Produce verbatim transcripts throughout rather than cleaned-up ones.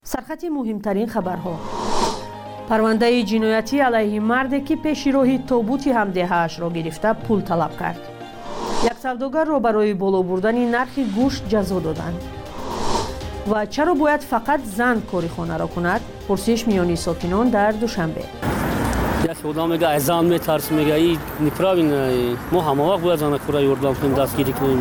سرخط مهمترین خبرها. پرونده جنایتی علیه مردی که پیش روی تابوت همدهه‌اش را گرفته پول طلب کرد. یک سوداگر را برای بالا بردن نرخ گوشت جزا دادند. و چرا باید فقط زن کاری خانه را کند؟ پرسش میانی ساکنان در دوشنبه. یک آدم میگه از زن میترس، میگه این نپراوین ما همه وقت باید زن خورا یردام کنیم، دستگیری کنیم.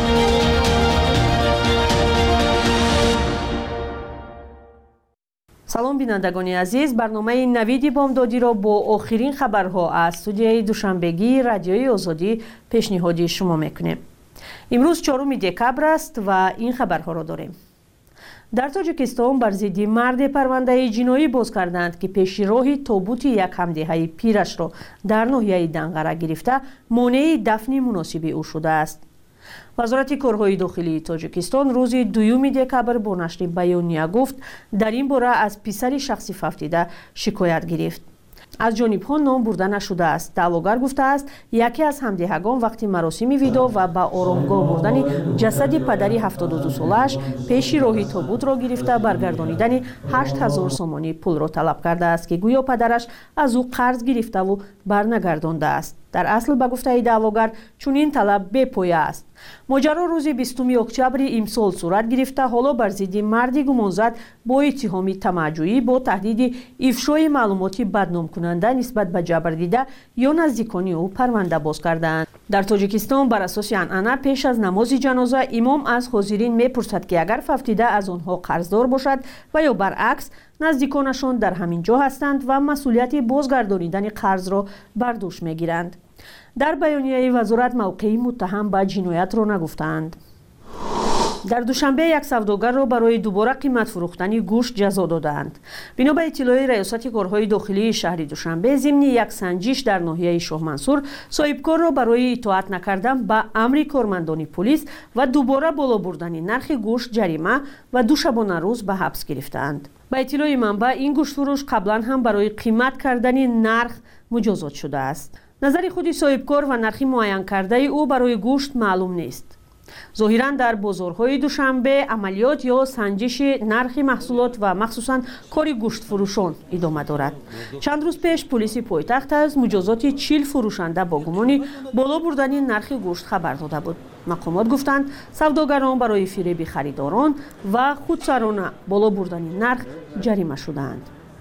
سلام بینندگان عزیز، برنامه نوید بامدادی را با آخرین خبرها از استودیوی دوشنبگی رادیوی آزادی پیشنهادی شما میکنیم. امروز چهارم دکبر است و این خبرها را داریم. در تاجیکستان بر ضد مرد پرونده جنایی باز کردند که پیش راه تابوت یک همدهه پیرش را در ناحیه دنقره گرفته مانع دفن مناسب او شده است. وزارت کارهای داخلی تاجیکستان روز دوم دکبر با نشر بیانیه گفت در این باره از پسر شخصی ففتیده شکایت گرفت. از جانب ها نام برده نشده است. دعواگر گفته است یکی از همدهگان وقتی مراسم ودا و به آرامگاه بردن جسد پدری هفتاد و دو سالش پیش راه تابوت را گرفته برگردانیدن هشت هزار سومانی پول را طلب کرده است که گویا پدرش از او قرض گرفته و برنگردانده است. در اصل به گفته دعواگر چنین طلب بی‌پایه است. ماجرا روز بیستم اکتبر امسال صورت گرفته. حالا بر ضد مردی گمانزد با اتهام طمع‌جویی با تهدید افشای معلومات بدنام کننده نسبت به جبردیده یا نزدیکان او پرونده باز کردند. در تاجیکستان بر اساس عنعنه پیش از نماز جنازه امام از حاضرین میپرسد که اگر ففتیده از آنها قرضدار باشد و یا برعکس نزدیکانشان در همین جا هستند و مسئولیت بازگردانیدن قرض را بر دوش میگیرند. در بیانیه وزارت موقعی متهم به جنایت را نگفتند. در دوشنبه یک سوداگر را برای دوباره قیمت فروختن گوشت جزا دادند. بنا به اطلاع ریاست کارهای داخلی شهر دوشنبه ضمن یک سنجش در ناحیه شاه منصور صاحبکار را برای اطاعت نکردن به امر کارمندان پلیس و دوباره بالا بردن نرخ گوشت جریمه و دو شبانه روز به حبس گرفتند. به اطلاع منبع این گوشت فروش قبلا هم برای قیمت کردن نرخ مجازات شده است. نظر خود صاحبکار و نرخ معین کرده او برای گوشت معلوم نیست. ظاهراً در بازارهای دوشنبه عملیات یا سنجش نرخ محصولات و مخصوصاً کار گوشت فروشان ادامه دارد. چند روز پیش پلیس پایتخت از مجازات چهل فروشنده با گمان بالا بردن نرخ گوشت خبر داده بود. مقامات گفتند سوداگران برای فریب خریداران و خودسرانه بالا بردن نرخ جریمه شدند.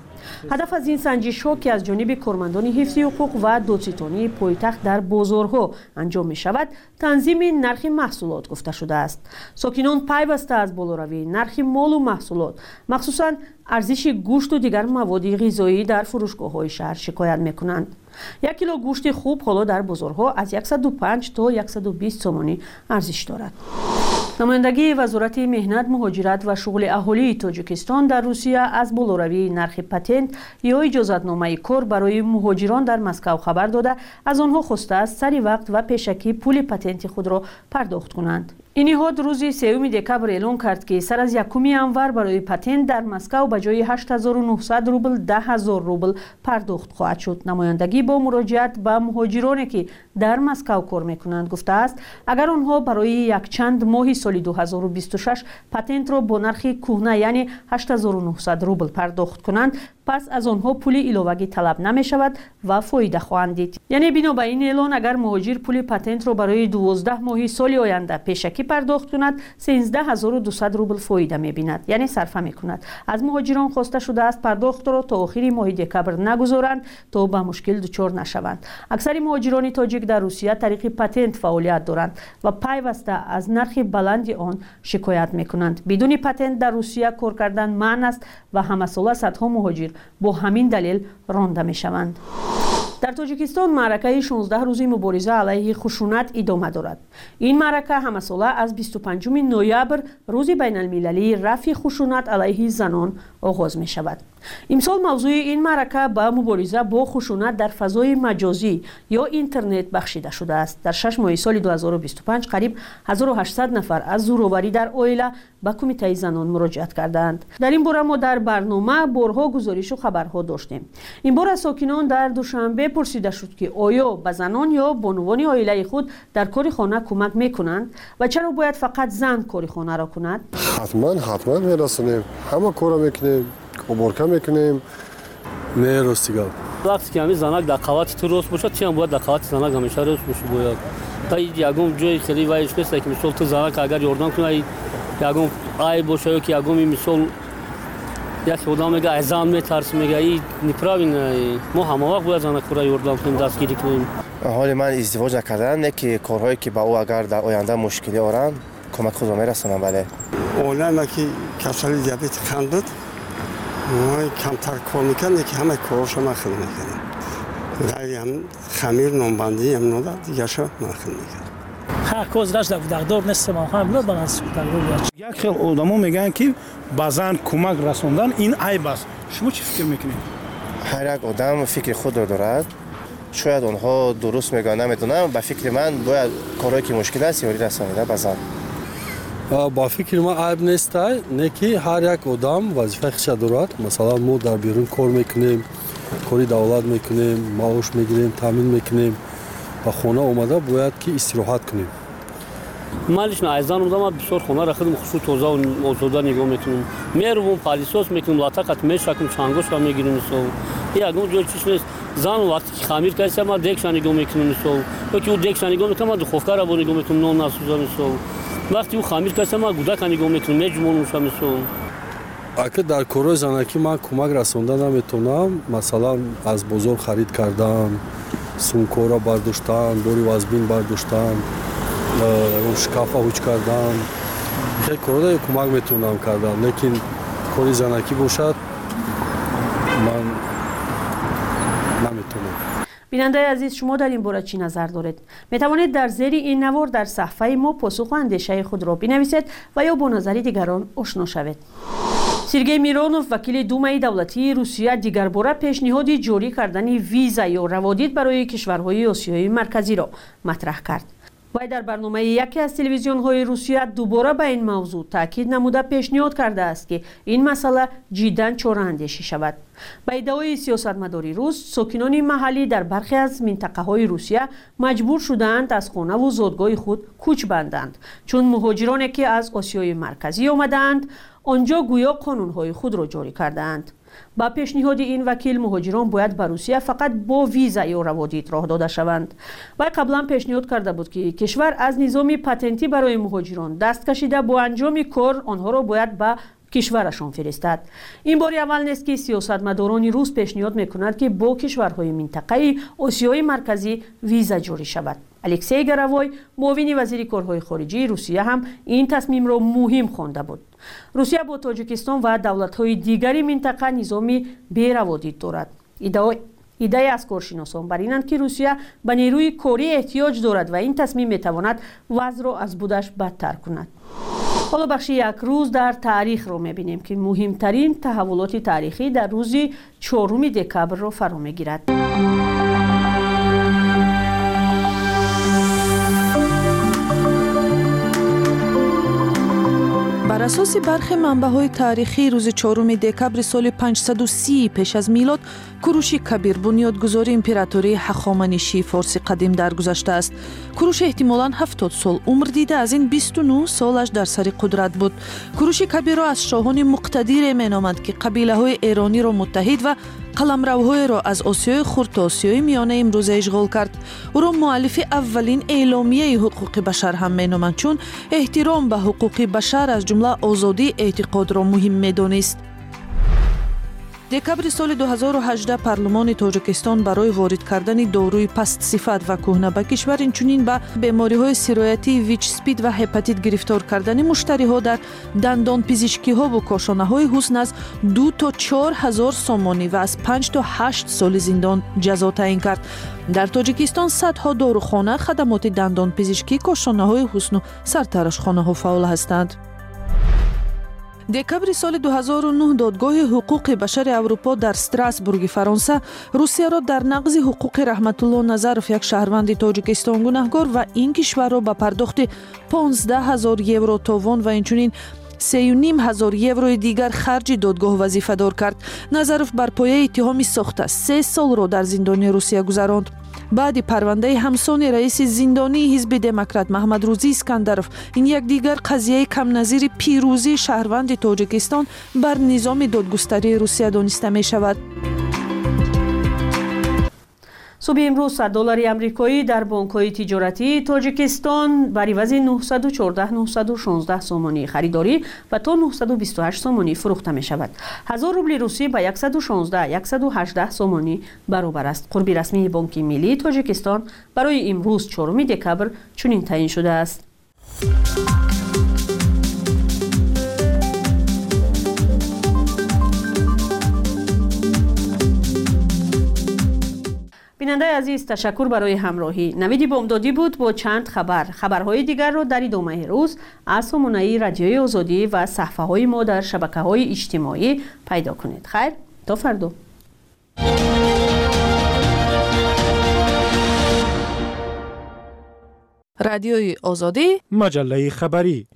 هدف از این سنجش ها که از جانب کارمندان حفظ حقوق و دادستانی پایتخت در بازارها انجام می شود تنظیم نرخ محصولات گفته شده است. ساکنان پیوسته از بالاروی نرخ مال و محصولات مخصوصاً ارزش گوشت و دیگر مواد غذایی در فروشگاه های شهر شکایت می کنند. یک کیلو گوشت خوب حالا در بازارها از صد و پنج تا صد و بیست سومانی ارزش دارد. نمایندگی وزارت مهنت، مهاجرت و شغل اهالی تاجیکستان در روسیه از بالاروی نرخ پتنت یا اجازتنامه کار برای مهاجران در مسکو خبر داده از آنها خواسته است سری وقت و پیشکی پول پتنت خود را پرداخت کنند. این نهاد روز سوم دکبر اعلام کرد که سر از یکم انور برای پتنت در مسکو به جای هشت هزار و نهصد روبل ده هزار روبل پرداخت خواهد شد. نمایندگی با مراجعت به مهاجرانی که در مسکو کار میکنند گفته است اگر آنها برای یک چند ماه سال دو هزار و بیست و شش پتنت را با نرخ کهنه یعنی هشت هزار و نهصد روبل پرداخت کنند پس از آنها پول علاوه‌ای طلب نمی شود و فایده خواهند دید. یعنی بنا به این اعلان اگر مهاجر پول پتنت را برای دوازده ماه سال آینده پیشکی پرداخت کند سیزده هزار و دویست روبل فایده می بیند، یعنی صرفه می کند. از مهاجران خواسته شده است پرداخت را تا آخر ماه دکبر نگذارند تا به مشکل دچار نشوند. اکثر مهاجران تاجیک در روسیه طریق پتنت فعالیت دارند و پیوسته از نرخ بلند آن شکایت می کنند. بدون پتنت در روسیه کار کردن منع است و همه ساله صدها مهاجر با همین دلیل رانده می شوند. در تاجیکستان معرکه شانزده روزی مبارزه علیه خشونت ادامه دارد. این معرکه همساله از بیست و پنجم نوامبر روز بین المللی رفع خشونت علیه زنان آغاز می شود. امسال موضوع این معرکه به مبارزه با خشونت در فضای مجازی یا اینترنت بخشیده شده است. در شش ماه سال دو هزار و بیست و پنج قریب هزار و هشتصد نفر از زورآوری در عائله به کمیته زنان مراجعت کردند. در این باره ما در برنامه بارها گزارش و خبرها داشتیم. این بار ساکنان در دوشنبه پرسیده شد که آیا به زنان یا بانوان عائله خود در کار خانه کمک میکنند و چرا باید فقط زن کار خانه را کند؟ حتما حتما میرسونیم، همه کار میکنیم، کمرکه میکنیم. نه راستیگه وقتی که همین زنک در قوات تو راست باشد چی هم باید در قوات زنک همیشه راست باشه باید تا یکم جای خیلی وایش نیست که مثلا تو زنک اگر یاردم کنه یکم آی باشه یا که یکم مثلا یک آدم میگه از زن میترس میگه این نپراوین ما همه وقت باید زنک را یاردم کنیم دستگیری کنیم. حال من ازدواج نکردم نه که کارهایی که با او اگر در آینده مشکلی آورن کمک خود را میرسونم. بله اولا که کسل دیابت خند بود ما کمتر کار میکنه که همه کاراشو من خیلی میکنم. غیر هم خمیر نونبندی هم نودا دیگه شو من خیلی میکنم. هر کوز راش دغدار نیست ما هم بلد بالانس دغدار. یک خیلی آدما میگن که بازن کمک رسوندن این عیب است. شما چی فکر میکنید؟ هر یک آدم فکر خود را دارد. شاید آنها درست میگن نمیدونم. با فکر من باید کارهایی که مشکل است یاری رسانیده بازن. با فکر ما عیب نیست نه که هر یک آدم وظیفه خودش دارد. مثلا ما در بیرون کار میکنیم، کاری دولت میکنیم، معاش میگیریم، تامین میکنیم و خانه اومده باید که استراحت کنیم. مالش نه از زن اومدم بسیار خانه را خودم خصوص توزه و آزاده نگاه میکنیم. میروم پالیسوس میکنیم لاتاقت میشکم چانگوش را میگیریم سو. یکم جای چیز نیست. زن وقتی که خمیر کسی ما دیگشان نگاه میکنیم سو. یا که او دیگشان نگاه میکنم ما دخوفکا را با نگاه میکنم نون نسوزم سو. وقتی او خمیر کسی ما گودک نگاه میکنم میجمون میشم سو. اگه در کارهای زنکی من کمک رسانده نمیتونم، مثلا از بازار خرید کردن، سونکو را برداشتن، دوری وزبین برداشتن، شکاف هوچ کردن، خیلی کارهای کمک میتونم کردن، لیکن کاری زنکی باشد من نمیتونم. بیننده عزیز شما در این باره چی نظر دارید؟ می توانید در زیر این نوار در صفحه ما پاسخ و اندیشه خود را بنویسید و یا با نظر دیگران آشنا شوید. سرگئی میرونوف وکیل دومای دولتی روسیه دیگر باره پیشنهاد جاری کردن ویزا یا روادید برای کشورهای آسیای مرکزی را مطرح کرد. وی در برنامه یکی از تلویزیون‌های روسیه دوباره به این موضوع تاکید نموده پیشنهاد کرده است که این مسئله جداً چاره‌اندیشی شود. به ادعای سیاستمداری روس، ساکنان محلی در برخی از منطقه‌های روسیه مجبور شدند از خانه و زادگاه خود کوچ بندند، چون مهاجرانی که از آسیای مرکزی آمدند آنجا گویا قانون‌های خود را جاری کردند. با پیشنهاد این وکیل مهاجران باید به روسیه فقط با ویزا یا روادید راه داده شوند. و قبلا پیشنهاد کرده بود که کشور از نظام پاتنتی برای مهاجران دست کشیده با انجام کار آنها را باید به کشورشان فرستد. این بار اول نیست که سیاستمداران روس پیشنهاد میکنند که با کشورهای منطقه آسیای مرکزی ویزا جاری شود. الکسی گروای معاون وزیر کارهای خارجی روسیه هم این تصمیم را مهم خوانده بود. روسیه با تاجیکستان و دولت‌های دیگری منطقه نظامی بی‌روادید دارد. ایده از کارشناسان بر اینند که روسیه به نیروی کاری احتیاج دارد و این تصمیم میتواند وضع را از بودش بدتر کند. حالا بخش یک روز در تاریخ رو میبینیم که مهمترین تحولات تاریخی در روز چهارم دکبر را فرا میگیرد. بر اساس برخی منبع‌های تاریخی روز چهارم دکبر سال پانصد و سی پیش از میلاد کوروش کبیر بنیادگذار امپراتوری هخامنشی فارس قدیم درگذشته است. کوروش احتمالاً هفتاد سال عمر دیده از این بیست و نه سالش در سر قدرت بود. کوروش کبیر را از شاهان مقتدر مینامند که قبیله‌های ایرانی را متحد و قلمروهای را از آسیای خرد تا آسیای میانه امروزه اشغال کرد. او را مؤلف اولین اعلامیه حقوق بشر هم مینامند، چون احترام به حقوق بشر از جمله آزادی اعتقاد را مهم میدانست. دکبر سال دو هزار و هجده پارلمان تاجیکستان برای وارد کردن داروی پست صفت و کهنه به کشور اینچنین به بیماری‌های سرایتی ویچ اسپید و هپاتیت گرفتار کردن مشتری‌ها در دندان پزشکی‌ها و کاشانه‌های حسن از دو تا چهار هزار سامانی و از پنج تا هشت سال زندان جزا تعیین کرد. در تاجیکستان صدها داروخانه، خدمات دندان پزشکی، کاشانه‌های حسن و سرتراشخانه‌ها فعال هستند. دکبر سال دو هزار و نه دادگاه حقوق بشر اروپا در استراسبورگ فرانسه روسیه را در نقض حقوق رحمت الله نظرف یک شهروند تاجیکستان گناهکار و این کشور را به پرداخت پانزده هزار یورو تاوان و اینچنین سه و نیم هزار یوروی دیگر خرج دادگاه وظیفه‌دار کرد. نظروف بر پایه اتهام ساخت سه سال را در زندان روسیه گذراند. بعد پرونده همسان رئیس زندانی حزب دموکرات محمد روزی اسکندروف، این یک دیگر قضیه کم نظیر پیروزی شهروند تاجیکستان بر نظام دادگستری روسیه دانسته می شود. صبح امروز صد دلار آمریکایی در بانک‌های تجارتی تاجیکستان بر عوض نهصد و چهارده نهصد و شانزده سومانی خریداری و تا نهصد و بیست و هشت سومانی فروخته می شود. هزار روبل روسی به صد و شانزده صد و هجده سومانی برابر است. قربی رسمی بانک ملی تاجیکستان برای امروز چهارم دکبر چنین تعیین شده است. بیننده عزیز، تشکر برای همراهی. نوید بامدادی بود با چند خبر. خبرهای دیگر را در ادامه روز از سامانه رادیوی آزادی و صفحه های ما در شبکه‌های اجتماعی پیدا کنید. خیر، تا فردا. رادیوی آزادی، مجله خبری.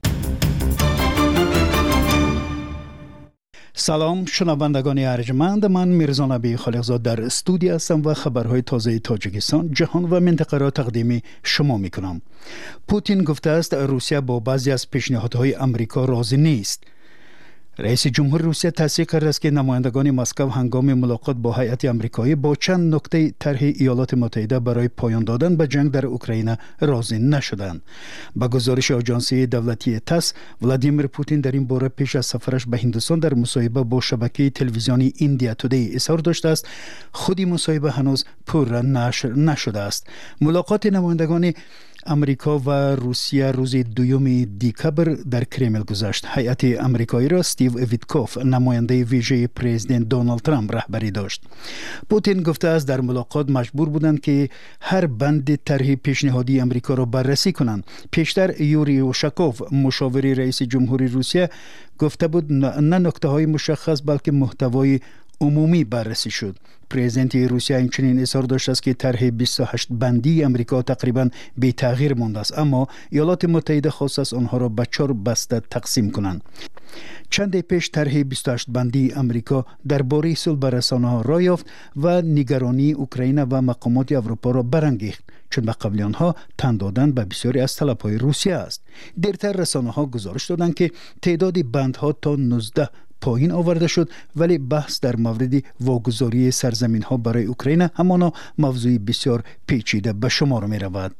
سلام شنوندگان ارجمند، من میرزا نبی خالقزاد در استودیو هستم و خبرهای تازه تاجیکستان، جهان و منطقه را تقدیم شما میکنم. پوتین گفته است روسیه با بعضی از پیشنهادهای امریکا راضی نیست. رئیس جمهور روسیه تصدیق کرده است که نمایندگان مسکو هنگام ملاقات با هیئت آمریکایی با چند نکته طرح ایالات متحده برای پایان دادن به جنگ در اوکراین راضی نشدند. با گزارش آژانسی دولتی تاس، ولادیمیر پوتین در این باره پیش از سفرش به هندوستان در مصاحبه با شبکه تلویزیونی ایندیا تودی اظهار داشته است خودی مصاحبه هنوز پر نشر نشده است. ملاقات نمایندگان امریکا و روسیه روز دوم دکبر در کرمل گذشت. هیئت آمریکایی را استیو ویتکوف، نماینده ویژه پرزیدنت دونالد ترامپ، رهبری داشت. پوتین گفته است در ملاقات مجبور بودند که هر بند طرح پیشنهادی امریکا را بررسی کنند. پیشتر یوری اوشاکوف، مشاور رئیس جمهوری روسیه، گفته بود نه نکته های مشخص بلکه محتوای عمومی بررسی شد. پرزیدنت روسیه همچنین اظهار داشته است که طرح بیست و هشت بندی امریکا تقریبا بی تغییر مانده است، اما ایالات متحده خواست است آنها را به چهار بسته تقسیم کنند. چند پیش طرح بیست و هشت بندی امریکا درباره صلح به رسانه‌ها راه یافت و نگرانی اوکراین و مقامات اروپا را برانگیخت، چون به قبل آنها تن دادن به بسیاری از طلب‌های روسیه است. دیرتر رسانه‌ها گزارش دادند که تعداد بندها تا نوزده پایین آورده شد، ولی بحث در مورد واگذاری سرزمین ها برای اوکراین همانا موضوع بسیار پیچیده به شمار می رود.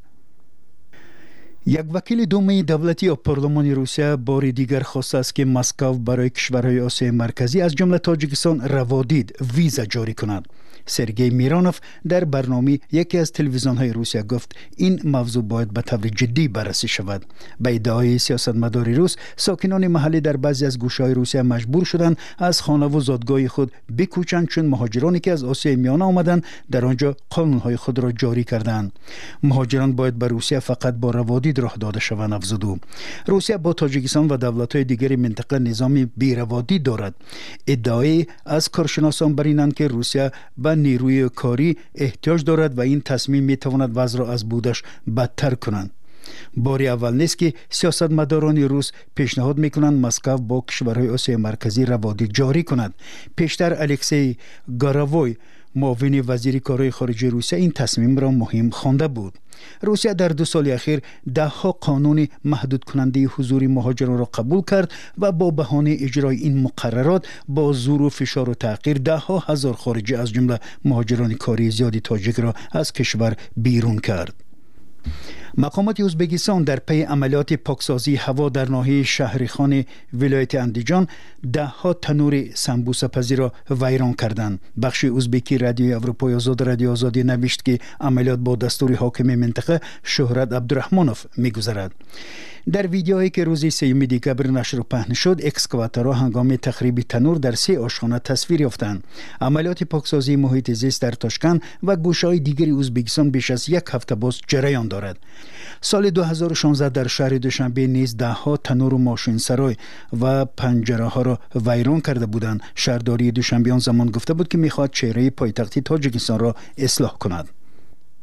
یک وکیل دومه دولتی و پارلمان روسیه بار دیگر خواسته است که مسکو برای کشورهای آسیای مرکزی از جمله تاجیکستان روادید ویزا جاری کند. سرگئی میرانوف در برنامه یکی از تلویزیون‌های روسیه گفت این موضوع باید به طور جدی بررسی شود. به ادعای سیاستمدار روس، ساکنان محلی در بعضی از گوشه‌های روسیه مجبور شدند از خانه و زادگاه خود بکوچند، چون مهاجرانی که از آسیای میانه آمدند در آنجا قانون‌های خود را جاری کردند. مهاجران باید به روسیه فقط با روادید راه داده شوند افزود او. روسیه با تاجیکستان و دولت‌های دیگر منطقه نظامی بی‌روادید دارد. ادعای از کارشناسان بر اینند که روسیه به نیروی کاری احتیاج دارد و این تصمیم میتواند وضع را از بودش بدتر کنند. بار اول نیست که سیاستمداران روس پیشنهاد میکنند مسکو با کشورهای آسیای مرکزی روادید جاری کند. پیشتر الکسی گاراوی، معاون وزیر کارهای خارجه روسیه، این تصمیم را مهم خوانده بود. روسیه در دو سال اخیر ده ها قانون محدود کننده حضور مهاجران را قبول کرد و با بهانه اجرای این مقررات با زور و فشار و تحقیر ده ها هزار خارجی از جمله مهاجران کاری زیادی تاجیک را از کشور بیرون کرد. مقامات ازبکستان در پی عملیات پاکسازی هوا در ناحیه شهرخان ولایت اندیجان ده ها تنور سمبوسه پزی را ویران کردند. بخش ازبکی رادیوی اروپای آزاد رادیو آزادی نوشت که عملیات با دستور حاکم منطقه شهرت عبدالرحمانوف می‌گذرد. در ویدیویی که روز سوم دکبر نشر و پهن شد، اکسکاواتورها هنگام تخریب تنور در سه آشخانه تصویر یافتند. عملیات پاکسازی محیط زیست در تاشکند و گوشه‌های دیگر ازبکستان بیش از یک هفته باز جریان دارد. سال دو هزار و شانزده در شهر دوشنبه نیز ده ها تنور و ماشین سرای و پنجره ها را ویران کرده بودند. شهرداری دوشنبه آن زمان گفته بود که میخواهد چهره پایتخت تاجیکستان را اصلاح کند.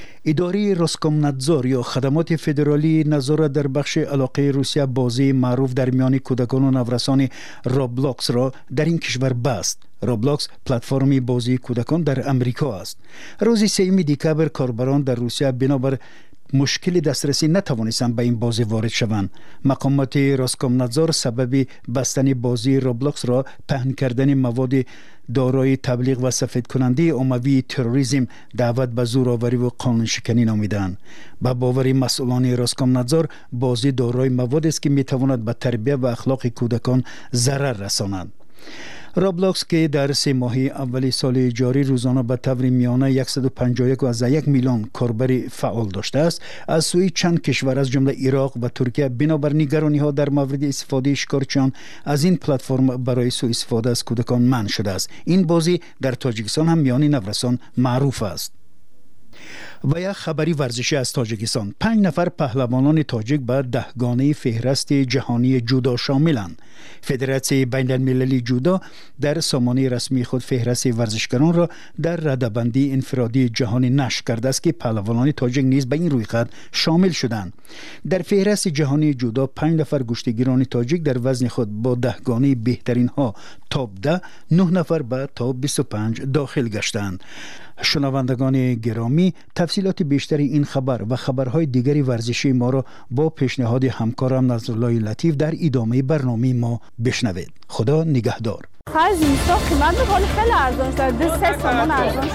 اداره روسکومنادزور یا خدمات فدرالی نظارت در بخش علاقه روسیه بازی معروف در میان کودکان و نورسان رابلاکس را در این کشور بست. رابلاکس پلتفرمی بازی کودکان در امریکا است. روز سوم دکبر کاربران در روسیه بنابر مشکل دسترسی نتوانستند به این بازی وارد شوند. مقامات روسکومنادزور سبب بستن بازی رابلاکس را پهن کردن مواد دارای تبلیغ و سفید کننده عمومی تروریسم، دعوت به زورآوری و قانون شکنی نامیدند. با باور مسئولان روسکومنادزور بازی دارای مواد است که میتواند به تربیت و اخلاق کودکان ضرر رساند. رابلاکس که در سه ماهی اولی سال جاری روزانه به طور میانه صد و پنجاه و یک و یک میلیون کاربر فعال داشته است، از سوی چند کشور از جمله عراق و ترکیه بنابر نگرانی ها در مورد استفاده شکارچیان از این پلتفرم برای سوء استفاده از کودکان منع شده است. این بازی در تاجیکستان هم میان نورسان معروف است. و یک خبری ورزشی از تاجیکستان. پنج نفر پهلوانان تاجیک به دهگانه فهرست جهانی جودو شاملند. فدراسیون بین المللی جودو در سامانه رسمی خود فهرست ورزشکاران را در رده‌بندی انفرادی جهانی نشر کرده است که پهلوانان تاجیک نیز به این رویخط شامل شدند. در فهرست جهانی جودو پنج نفر گشتگیران تاجیک در وزن خود با دهگانه بهترین ها تاپ ده، نه نفر به تاپ بیست و پنج داخل گشتند. شنوندگان گرامی، تفصیلات بیشتری این خبر و خبرهای دیگری ورزشی ما را با پیشنهاد همکارم نظرالله لطیف در ادامه برنامه ما بشنوید. خدا نگهدار. خرج اینستا قیمت می‌کنه خیلی ارزان شده. دو سه تومان ارزان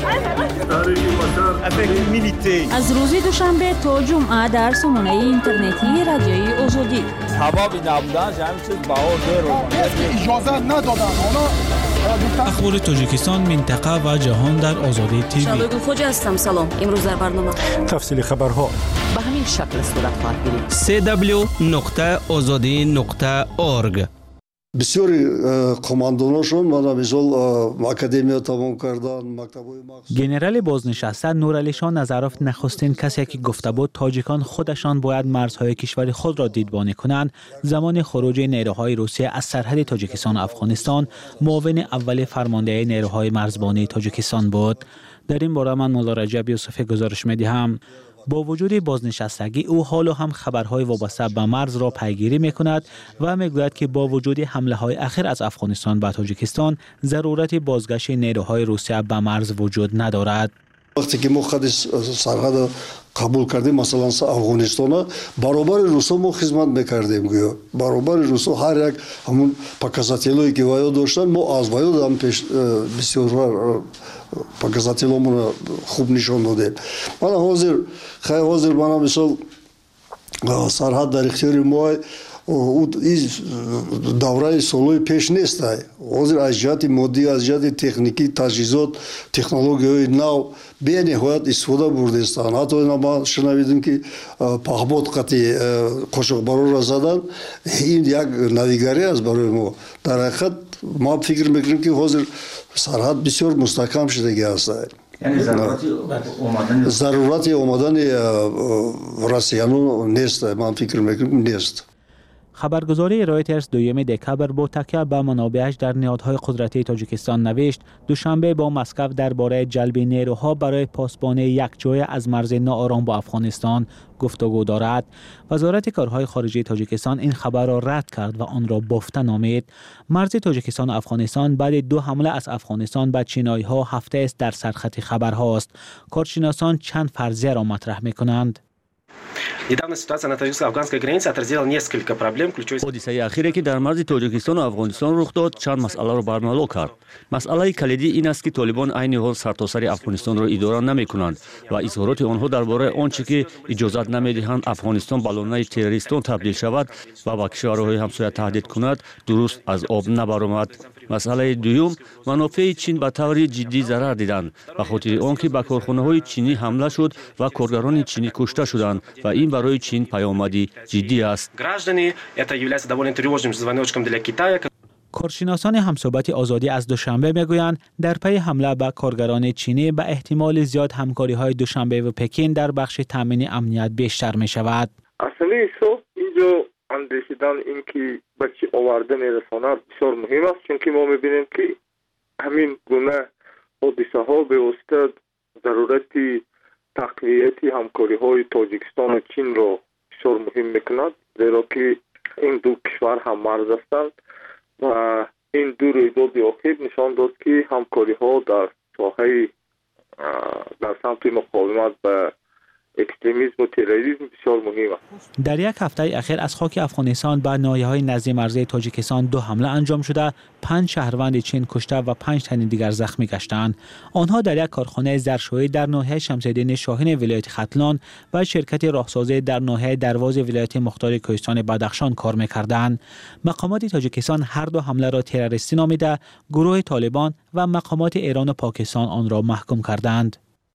شده. از روز دوشنبه تا جمعه در سامانه اینترنتی رادیوی آزادی. حبابی نبودن همین چیز بهار داره. اجازه ندادن. اونا اخبار تاجیکستان، منطقه و جهان در آزادی تیوی. شادو خوجا هستم. سلام. امروز در برنامه تفصیل خبرها به همین شکل صورت خواهد گرفت. سی دبلیو نقطه آزادی نقطه اورگ. بسیاری قمانداناشون من مثال اکادمیا تمام کردن، مکتبای مخصوص. گنرال بازنشسته نورعلی شاه نظروف نخستین کسی که گفته بود تاجیکان خودشان باید مرزهای کشور خود را دیدبانی کنند، زمان خروج نیروهای روسیه از سرحد تاجیکستان و افغانستان معاون اول فرمانده نیروهای مرزبانی تاجیکستان بود. در این باره من مولا رجب یوسفی گزارش می‌دهم. با وجود بازنشستگی او حالا هم خبرهای وابسته به مرز را پیگیری می‌کند و می‌گوید که با وجود حمله‌های اخیر از افغانستان به تاجیکستان ضرورت بازگشت نیروهای روسیه به مرز وجود ندارد. وقتی که ما خود سرحد قبول کردیم مثلا افغانستان برابر روسا ما خدمت میکردیم گویا برابر روسا هر یک همون показателی که وایو داشتن ما از وایو هم پیش بسیار показателامون خوب نشون دادیم. من حاضر خیلی حاضر من مثلا سرحد در اختیار ما این دوره سالهای پیش نیست. حاضر از جهت مادی، از جهت تکنیکی، تجهیزات، تکنولوژی نو به نهایت استفاده برده استند. حتی ما شنیدیم که پهباد قطعی قاشقبارو را زدن. این یک نویگری است برای ما. در حقیقت ما فکر میکنیم که حاضر سرحد بسیار مستحکم شده است. یعنی ضرورت اومدن ضرورت اومدن روسیانو نیست. من فکر میکنم نیست. خبرگزاری رایترز دوم دکبر با تکیه به منابعش در نهادهای قدرتی تاجیکستان نوشت دوشنبه با مسکو درباره جلب نیروها برای پاسبان یک جای از مرز ناآرام با افغانستان گفتگو دارد. وزارت کارهای خارجه تاجیکستان این خبر را رد کرد و آن را بافته نامید. مرز تاجیکستان و افغانستان بعد دو حمله از افغانستان به چینایی‌ها هفته است در سرخط خبرهاست. کارشناسان چند فرضیه را مطرح می‌کنند. Недавно ситуация на таджикско-афганской границе отразила несколько проблем, ключевой. حادثه اخیری که در مرز تاجیکستان و افغانستان رخ داد چند مسئله را برملا کرد. مسئله کلیدی این است که طالبان عین حال سرتاسر افغانستان را اداره نمی‌کنند و اظهارات آنها درباره آنچه که اجازت نمی‌دهند افغانستان به لانه تروریستان تبدیل شود و با کشورهای همسایه تهدید کند درست از آب نبرآمد. مسئله دوم، منافع چین به طور جدی ضرر دیدند به خاطر آنکه به کارخانه‌های چینی حمله شد و کارگران چینی کشته شدند و این برای چین پیامدی جدی است. کارشناسان همصحبت آزادی از دوشنبه میگویند در پی حمله به کارگران چینی به احتمال زیاد همکاری‌های دوشنبه و پکین در بخش تامین امنیت بیشتر می شود. اصلی صبح اینجا اندیشیدن این که به چی آورده میرساند بسیار مهم است، چون که ما میبینیم که همین گونه حادثه ها به واسطه ضرورتی تقویت همکاری های تاجیکستان و چین را بسیار مهم میکند، زیرا که این دو کشور هم مرز هستند و این دو رویداد اخیر نشان داد که همکاری ها در ساحه در سمت مقاومت به اکستریمیسم و تروریسم بسیار مهم است. در یک هفته اخیر از خاک افغانستان به ناحیه‌های نزدیک مرزی تاجیکستان دو حمله انجام شده، پنج شهروند چین کشته و پنج تن دیگر زخمی گشتند. آنها در یک کارخانه ظرفشویی در ناحیه شمس‌الدین شاهین ولایت ختلان و شرکت راهسازی در ناحیه درواز ولایت مختار کوهستان بدخشان کار می‌کردند. مقامات تاجیکستان هر دو حمله را تروریستی نامیده، گروه طالبان و مقامات ایران و پاکستان آن را محکوم کردند.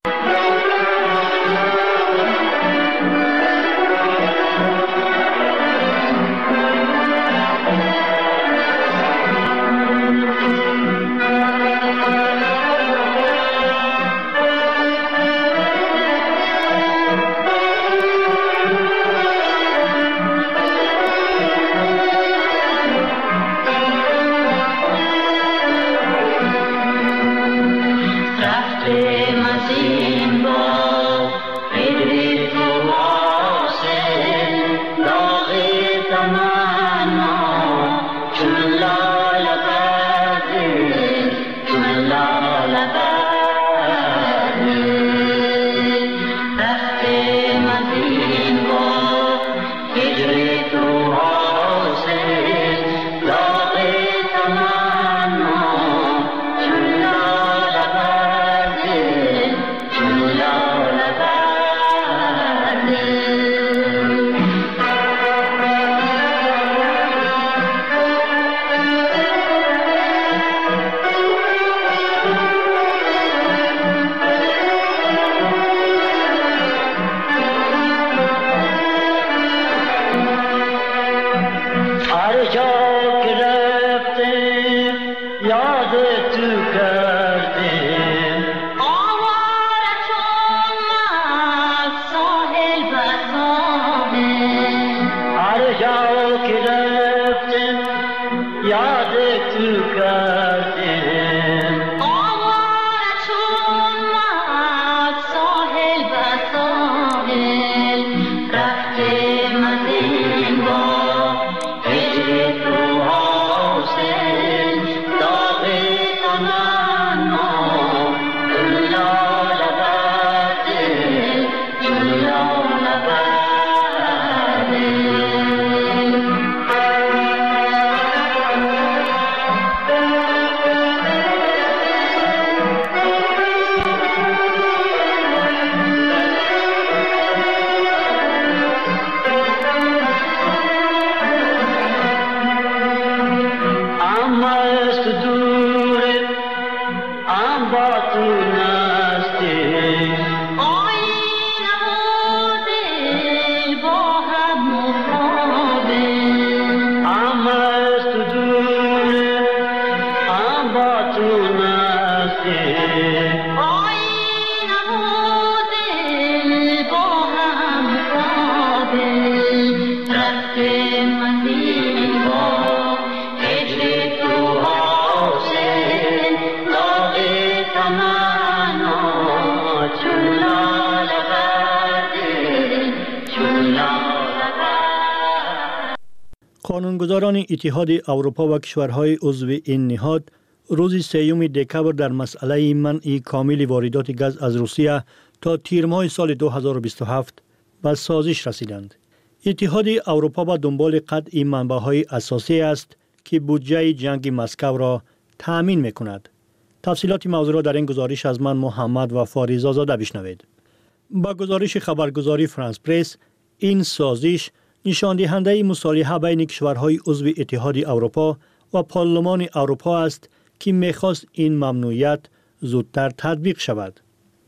قانونگذاران اتحاد اروپا و کشورهای عضو این نهاد روز سوم دکبر در مسئله منع کامل واردات گاز از روسیه تا تیر ماه سال دو هزار و بیست و هفت به سازش رسیدند. اتحاد اروپا به دنبال قطع منبع‌های اساسی است که بودجه جنگ مسکو را تأمین می‌کند. تفصیلات موضوع را در این گزارش از من محمد و فاریزا زاده بشنوید. با گزارش خبرگزاری فرانس پرس، این سازش نشان دهنده مصالحه بین کشورهای عضو اتحاد اروپا و پارلمان اروپا است که می‌خواست این ممنوعیت زودتر تطبیق شود.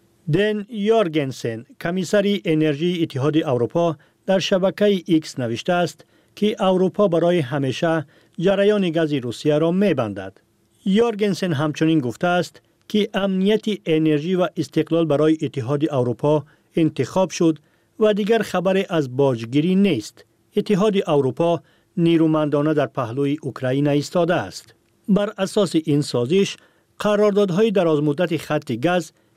دن یورگنسن، کمیسر انرژی اتحاد اروپا، در شبکه ایکس نوشته است که اروپا برای همیشه جریان گاز روسیه را می‌بندد. یورگنسن همچنین گفته است که امنیت انرژی و استقلال برای اتحاد اروپا انتخاب شد و دیگر خبر از باجگیری نیست. اتحاد اروپا نیرومندانه در پهلوی اوکراین ایستاده است. بر اساس این سازش، قراردادهای درازمدت خط گاز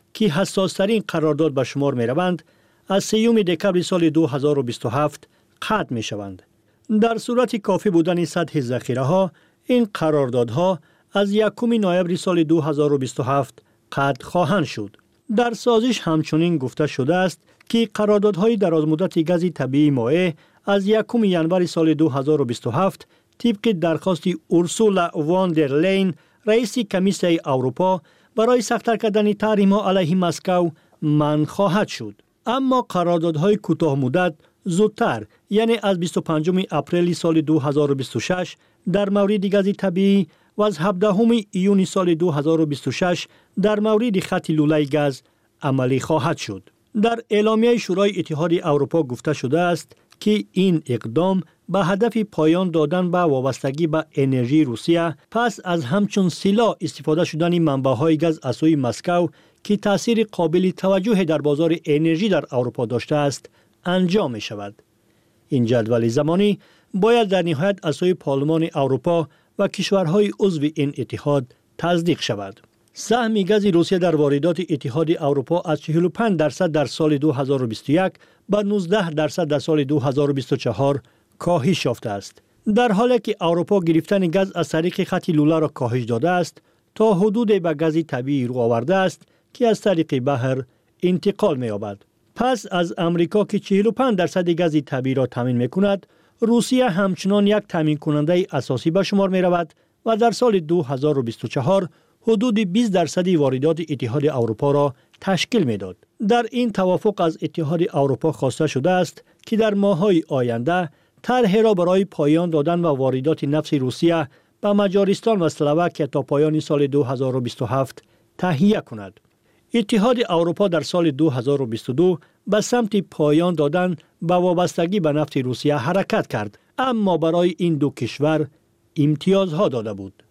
که حساس‌ترین قرارداد به شمار می‌روند از سوم دکمبر سال دو هزار و بیست و هفت قطع می‌شوند. در صورت کافی بودن سطح ذخیره‌ها این قراردادها از یکم نوامبر سال دو هزار و بیست و هفت قطع خواهند شد. در سازش همچنین گفته شده است که قراردادهای درازمدت گاز طبیعی مائع از یکم ژانویه سال دو هزار و بیست و هفت طبق درخواست اورسولا وان در لین رئیس کمیسیون اروپا برای سخت‌تر کردن تحریم‌ها علیه مسکو منع خواهد شد. اما قراردادهای کوتاه مدت زودتر یعنی از بیست و پنجم اپریل سال دو هزار و بیست و شش در مورد گاز طبیعی و از هفدهم ایون سال دو هزار و بیست و شش در مورد خط لوله گاز عملی خواهد شد. در اعلامیه شورای اتحاد اروپا گفته شده است که این اقدام به هدف پایان دادن به وابستگی به انرژی روسیه پس از همچون سلاح استفاده شدن منبع‌های گاز از سوی مسکو که تأثیر قابل توجه در بازار انرژی در اروپا داشته است انجام می شود. این جدول زمانی باید در نهایت از سوی پارلمان اروپا و کشورهای عضو این اتحاد تصدیق شود. سهم گاز روسیه در واردات اتحاد اروپا از چهل و پنج درصد در سال دو هزار و بیست و یک به نوزده درصد در سال دو هزار و بیست و چهار کاهش یافته است. در حالی که اروپا گرفتن گاز از طریق خط لوله را کاهش داده است تا حدود به گاز طبیعی رو آورده است که از طریق بحر انتقال می‌یابد. پس از امریکا که چهل و پنج درصد گاز طبیعی را تامین می‌کند، روسیه همچنان یک تامین کننده اساسی به شمار می‌رود و در سال دو هزار و بیست و چهار حدود بیست درصد واردات اتحاد اروپا را تشکیل می‌داد. در این توافق از اتحاد اروپا خواسته شده است که در ماه‌های آینده طرح را برای پایان دادن و واردات نفت روسیه به مجارستان و اسلواکیه تا پایان سال دو هزار و بیست و هفت تهیه کند. اتحاد اروپا در سال دو هزار و بیست و دو به سمت پایان دادن به وابستگی به نفت روسیه حرکت کرد، اما برای این دو کشور امتیازها داده بود.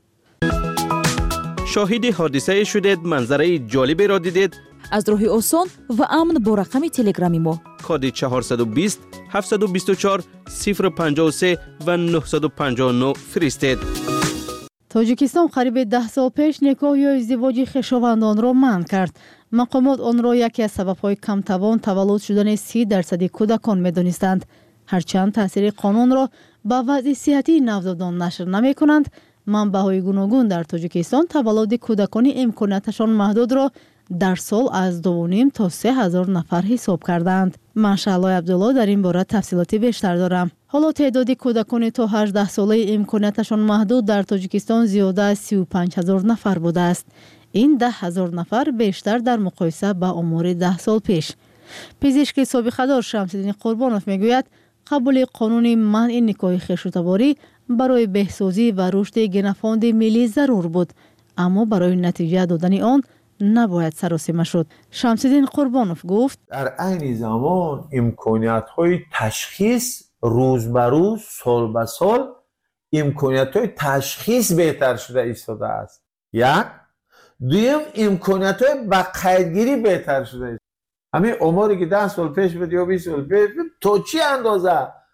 شاهد حادثه شدید، منظره جالبی را دیدید؟ از راه آسان و امن با رقم تلگرامی ما کد چهارصد و بیست هفتصد و بیست و چهار صفر پنجاه و سه و نهصد و پنجاه و نه فرستید. تاجیکستان قریب ده سال پیش نکاح یا ازدواج خویشاوندان را منع کرد. مقامات آن را یکی از سبب‌های کم توان تولد شدن سی درصد کودکان می‌دانستند. هرچند تاثیر قانون را با وضع صحتی نوزادان نشر نمی‌کنند، منبع‌های گوناگون در تاجیکستان تولد کودکان امکاناتشان محدود را در سال از دو و نیم تا سه هزار نفر حساب کردند. ماشاءالله عبدالله در این باره تفصیلاتی بیشتر دارم. حالا تعداد کودکان تا هجده ساله امکاناتشان محدود در تاجیکستان زیاده از سی و پنج هزار نفر بوده است. این ده هزار نفر بیشتر در مقایسه با امور ده سال پیش. پزشک سابقه دار شمس‌الدین قربانوف میگوید قبول قانون منع نکاح خویشاوندی برای بهسازی و رشد گنفاند ملی ضرور بود، اما برای نتیجه دادن آن نباید سراسیمه شد. شمس‌الدین قربانوف گفت در عین زمان امکانیت‌های تشخیص روز به روز، سال به سال امکانیت‌های تشخیص بهتر شده ایستاده است. یک دویم امکانیت‌های با قیدگیری بهتر شده است. همین عمری که ده سال پیش بود یا بیست سال پیش بود، تا چی اندازه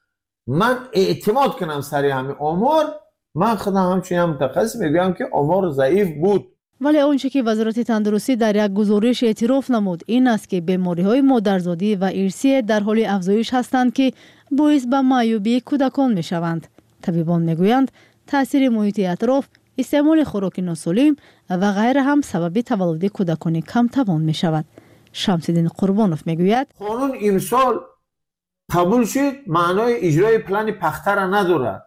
من اعتماد کنم سری همین عمر، من خودم همچنین هم متخصص میگم که عمر ضعیف بود. ولی آنچه که وزارت تندرستی در یک گزارش اعتراف نمود این است که بیماری‌های مادرزادی و ارثی در حال افزایش هستند که باعث به معیوبی کودکان می‌شوند. طبیبان میگویند تاثیر محیط اطراف، استعمال خوراک ناسالم و غیره هم سبب تولد کودکان کم توان می‌شود. شمس‌الدین قربانوف میگوید قانون امسال قبول شد، معنای اجرای پلان پخته را ندارد.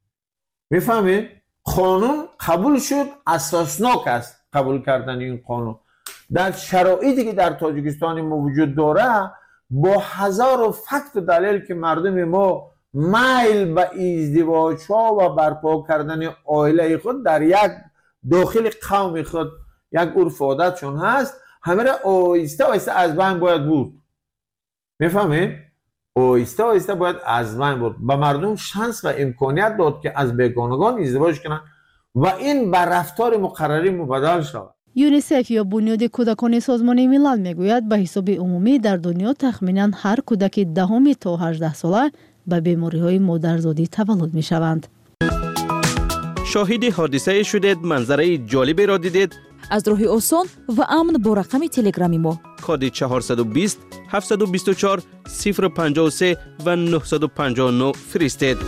میفهمید؟ قانون قبول شد، اساسناک است قبول کردن این قانون. در شرایطی که در تاجیکستان ما وجود داره، با هزار و فکت و دلیل که مردم ما میل به ازدواج ها و برپا کردن عائله خود در یک داخل قوم خود یک عرف عادتشون هست، همه را آهسته آهسته از بین باید بود. میفهمید؟ آهسته آهسته باید از بین بود. به مردم شانس و امکانیت داد که از بیگانگان ازدواج کنند و این بر رفتار مقرری مبادل شود. یونیسف یا بنیاد کودکان سازمان ملل میگوید به حساب عمومی در دنیا تخمینا هر کودک دهم تا هجده ساله به بیماری‌های مادرزادی تولد میشوند. شاهد حادثه شدید، منظره جالبی را دیدید؟ аз роҳи осон ва амн бо рақами телеграми мо. کد چهارصد و بیست هفتصد و بیست و چهار صفر پنجاه و سه و نهصد و پنجاه و نه فرستید.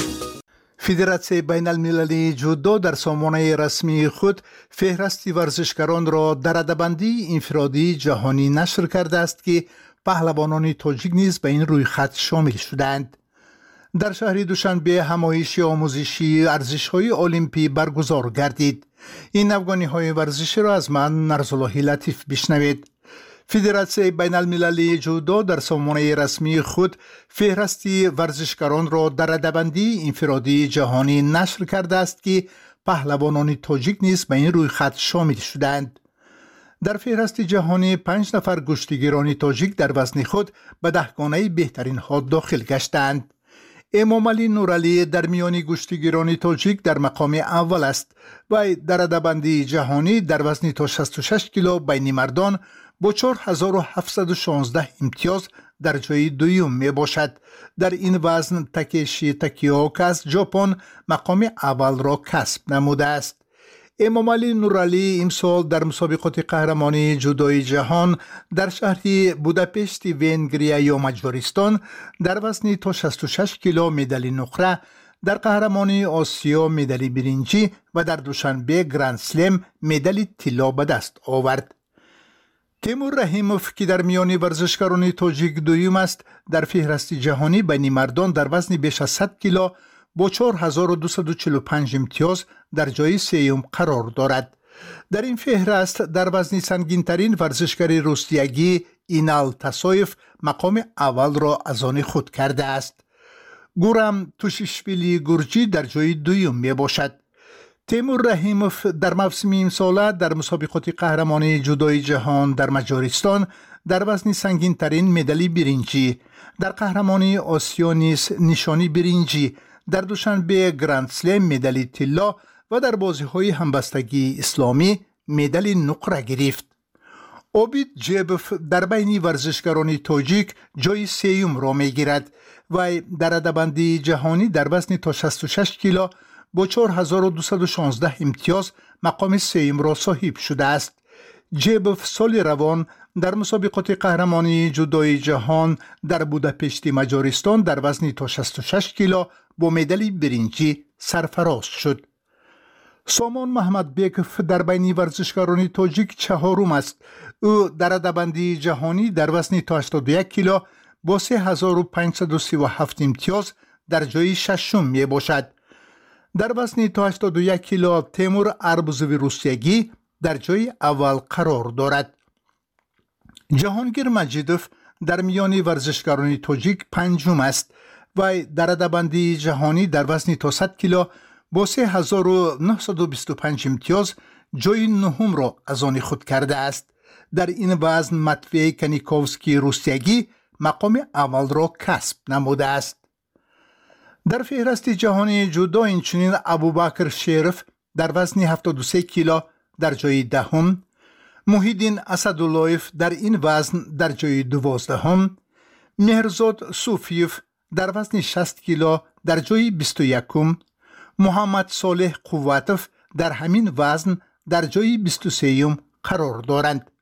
فدراسیون بین المللی جودو در سامانه رسمی خود فهرست ورزشکاران را در رده‌بندی انفرادی جهانی نشر کرده است که پهلوانان تاجیک نیز به این روی خط شامل شدند. در شهر دوشنبه همایش آموزشی ارزش‌های المپی برگزار گردید. این افغانی‌های ورزشی را از من نرزالله لطیف بشنوید. فدراسیون بین المللی جودو در سامانه رسمی خود فهرستی ورزشکاران را در رده‌بندی انفرادی جهانی نشر کرده است که پهلوانان تاجیک نیز به این روی خط شامل شدند. در فهرست جهانی پنج نفر کشتیگیران تاجیک در وزن خود به دهگانه بهترین ها داخل گشتند. امام علی نورعلی در میان کشتیگیران تاجیک در مقام اول است و در رده‌بندی جهانی در وزن تا شصت و شش کیلو بین مردان با چهار هزار و هفتصد و شانزده امتیاز در جای دوم می باشد. در این وزن تاکشی تاکیو از ژاپن مقام اول را کسب نموده است. امام علی نورعلی امسال در مسابقات قهرمانی جودوی جهان در شهر بوداپشت ونگریا یا مجارستان در وزن تا شصت و شش کیلو مدال نقره، در قهرمانی آسیا مدال برنجی و در دوشنبه گرند سلم مدال طلا به دست آورد. تیمور رحیموف که در میان ورزشکاران تاجیک دوم است در فهرست جهانی بین مردان در وزن بیش از صد کیلو با چهار هزار و دویست و چهل و پنج امتیاز در جای سوم قرار دارد. در این فهرست در وزن سنگین ترین ورزشکار روسیایی اینال تاسویف مقام اول را از آن خود کرده است. گورم توشیشویلی گورجی در جای دوم می باشد. تیمور رحیموف در موسم امساله در مسابقات قهرمانی جودوی جهان در مجارستان در وزن سنگین ترین مدال برنجی، در قهرمانی آسیا نیز نشانی برنجی، در دوشنبه گرند سلم مدال طلا و در بازی‌های همبستگی اسلامی مدال نقره گرفت. اوبید جیبوف در بین ورزشکاران تاجیک جای سوم را می‌گیرد و در رده‌بندی جهانی در وزن تا شصت و شش کیلو با چهار هزار و دویست و شانزده امتیاز مقام سوم را صاحب شده است. جیبوف سال روان در مسابقات قهرمانی جودوی جهان در بوداپشت مجارستان در وزن تا شصت و شش کیلو با مدال برنجی سرفراز شد. سامان محمد بیکوف در بین ورزشکاران تاجیک چهارم است. او در رده‌بندی جهانی در وزن تا هشتاد و یک کیلو با سه هزار و پانصد و سی و هفت امتیاز در جای ششم می باشد. در وزن تا هشتاد و یک کیلو تیمور اربوزوی روسیایی در جای اول قرار دارد. جهانگیر مجیدوف در میان ورزشکاران تاجیک پنجم است و در رده‌بندی جهانی در وزن تا صد کیلو با سه هزار و نهصد و بیست و پنج امتیاز جای نهم را از آن خود کرده است. در این وزن ماتوی کنیکوفسکی روسیایی مقام اول را کسب نموده است. در فهرست جهانی جودو اینچنین ابوبکر شریف در وزن هفتاد و سه کیلو در جای دهم، محیدین اسداللهیف در این وزن در جای دوازدهم، مهرزاد صوفیف در وزن شصت کیلو در جای بیست و یکم، محمد صالح قوتوف در همین وزن در جای بیست و سوم قرار دارند.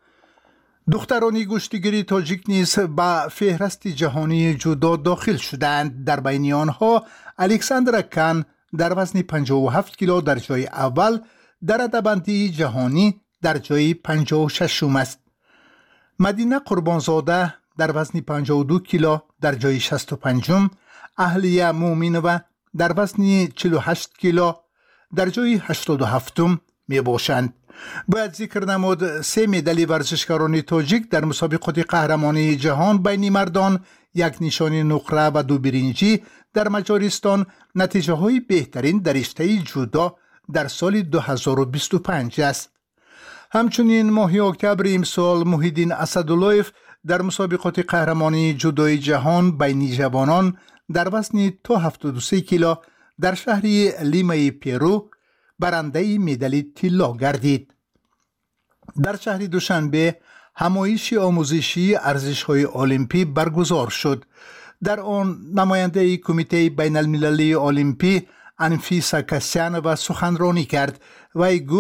دختران کشتیگیری تاجیک نیز به فهرست جهانی جودو داخل شدند. در بین آنها الکساندرا کان در وزن پنجاه و هفت کیلو در جای اول در رده‌بندی جهانی در جای پنجاه و ششم است. مدینه قربانزاده در وزن پنجاه و دو کیلو در جای شصت و پنجم، اهلیه مومینوه در وزن چهل و هشت کیلو در جای هشتاد و هفتم می باشند. باید ذکر نمود سه مدال ورزشکاران تاجیک در مسابقات قهرمانی جهان بین مردان، یک نشانی نقره و دو برنجی در مجارستان نتیجه های بهترین در رشته جودو در سال دو هزار و بیست و پنج است. همچنین ماه اکتبر امسال محیدین اسداللهیف در مسابقات قهرمانی جودوی جهان بین جوانان در وزن تا هفتاد و سه کیلو در شهر لیمای پیرو برنده مدال طلا گردید. در شهر دوشنبه همایش آموزشی ارزش‌های المپی برگزار شد. در آن نماینده کمیته بین المللی المپی انفیسا کسیانووا سخنرانی کرد و گفت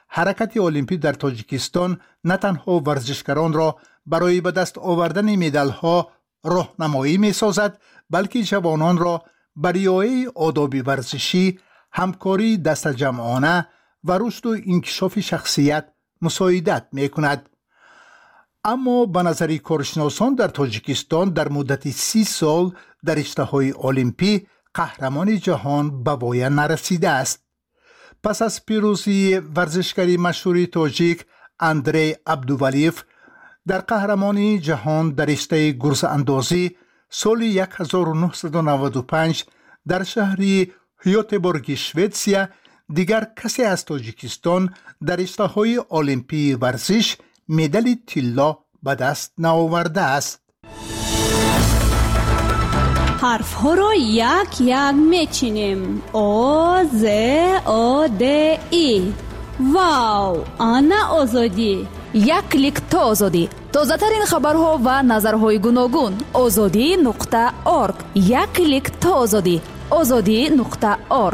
حرکت المپی در تاجیکستان نه تنها ورزشکاران را برای به دست آوردن مدال ها راهنمایی می سازد، بلکه جوانان را بر رعایت آداب ورزشی، همکاری دست جمعانه و رشد و انکشاف شخصیت مساعدت می کند. اما به نظر کارشناسان در تاجیکستان در مدت سی سال در رشته‌های المپی قهرمان جهان به پایان نرسیده است. پس از پیروزی ورزشکاری مشهور تاجیک اندری عبدوولیف در قهرمانی جهان در رشته گرز اندازی سال هزار و نهصد و نود و پنج در شهر هیوتبورگ سوئیسریا، دیگر کسی از تاجیکستان در رشته‌های المپی ورزش مدال طلا به دست نآورده است. حرف ها را یک یک میچینیم. او ز او د ای. واو، آنا آزادی. یک کلیک تا آزادی. تازه ترین خبرها و نظرهای گوناگون. آزادی نقطه ارگ. یک کلیک تا آزادی. آزادی نقطه ارگ.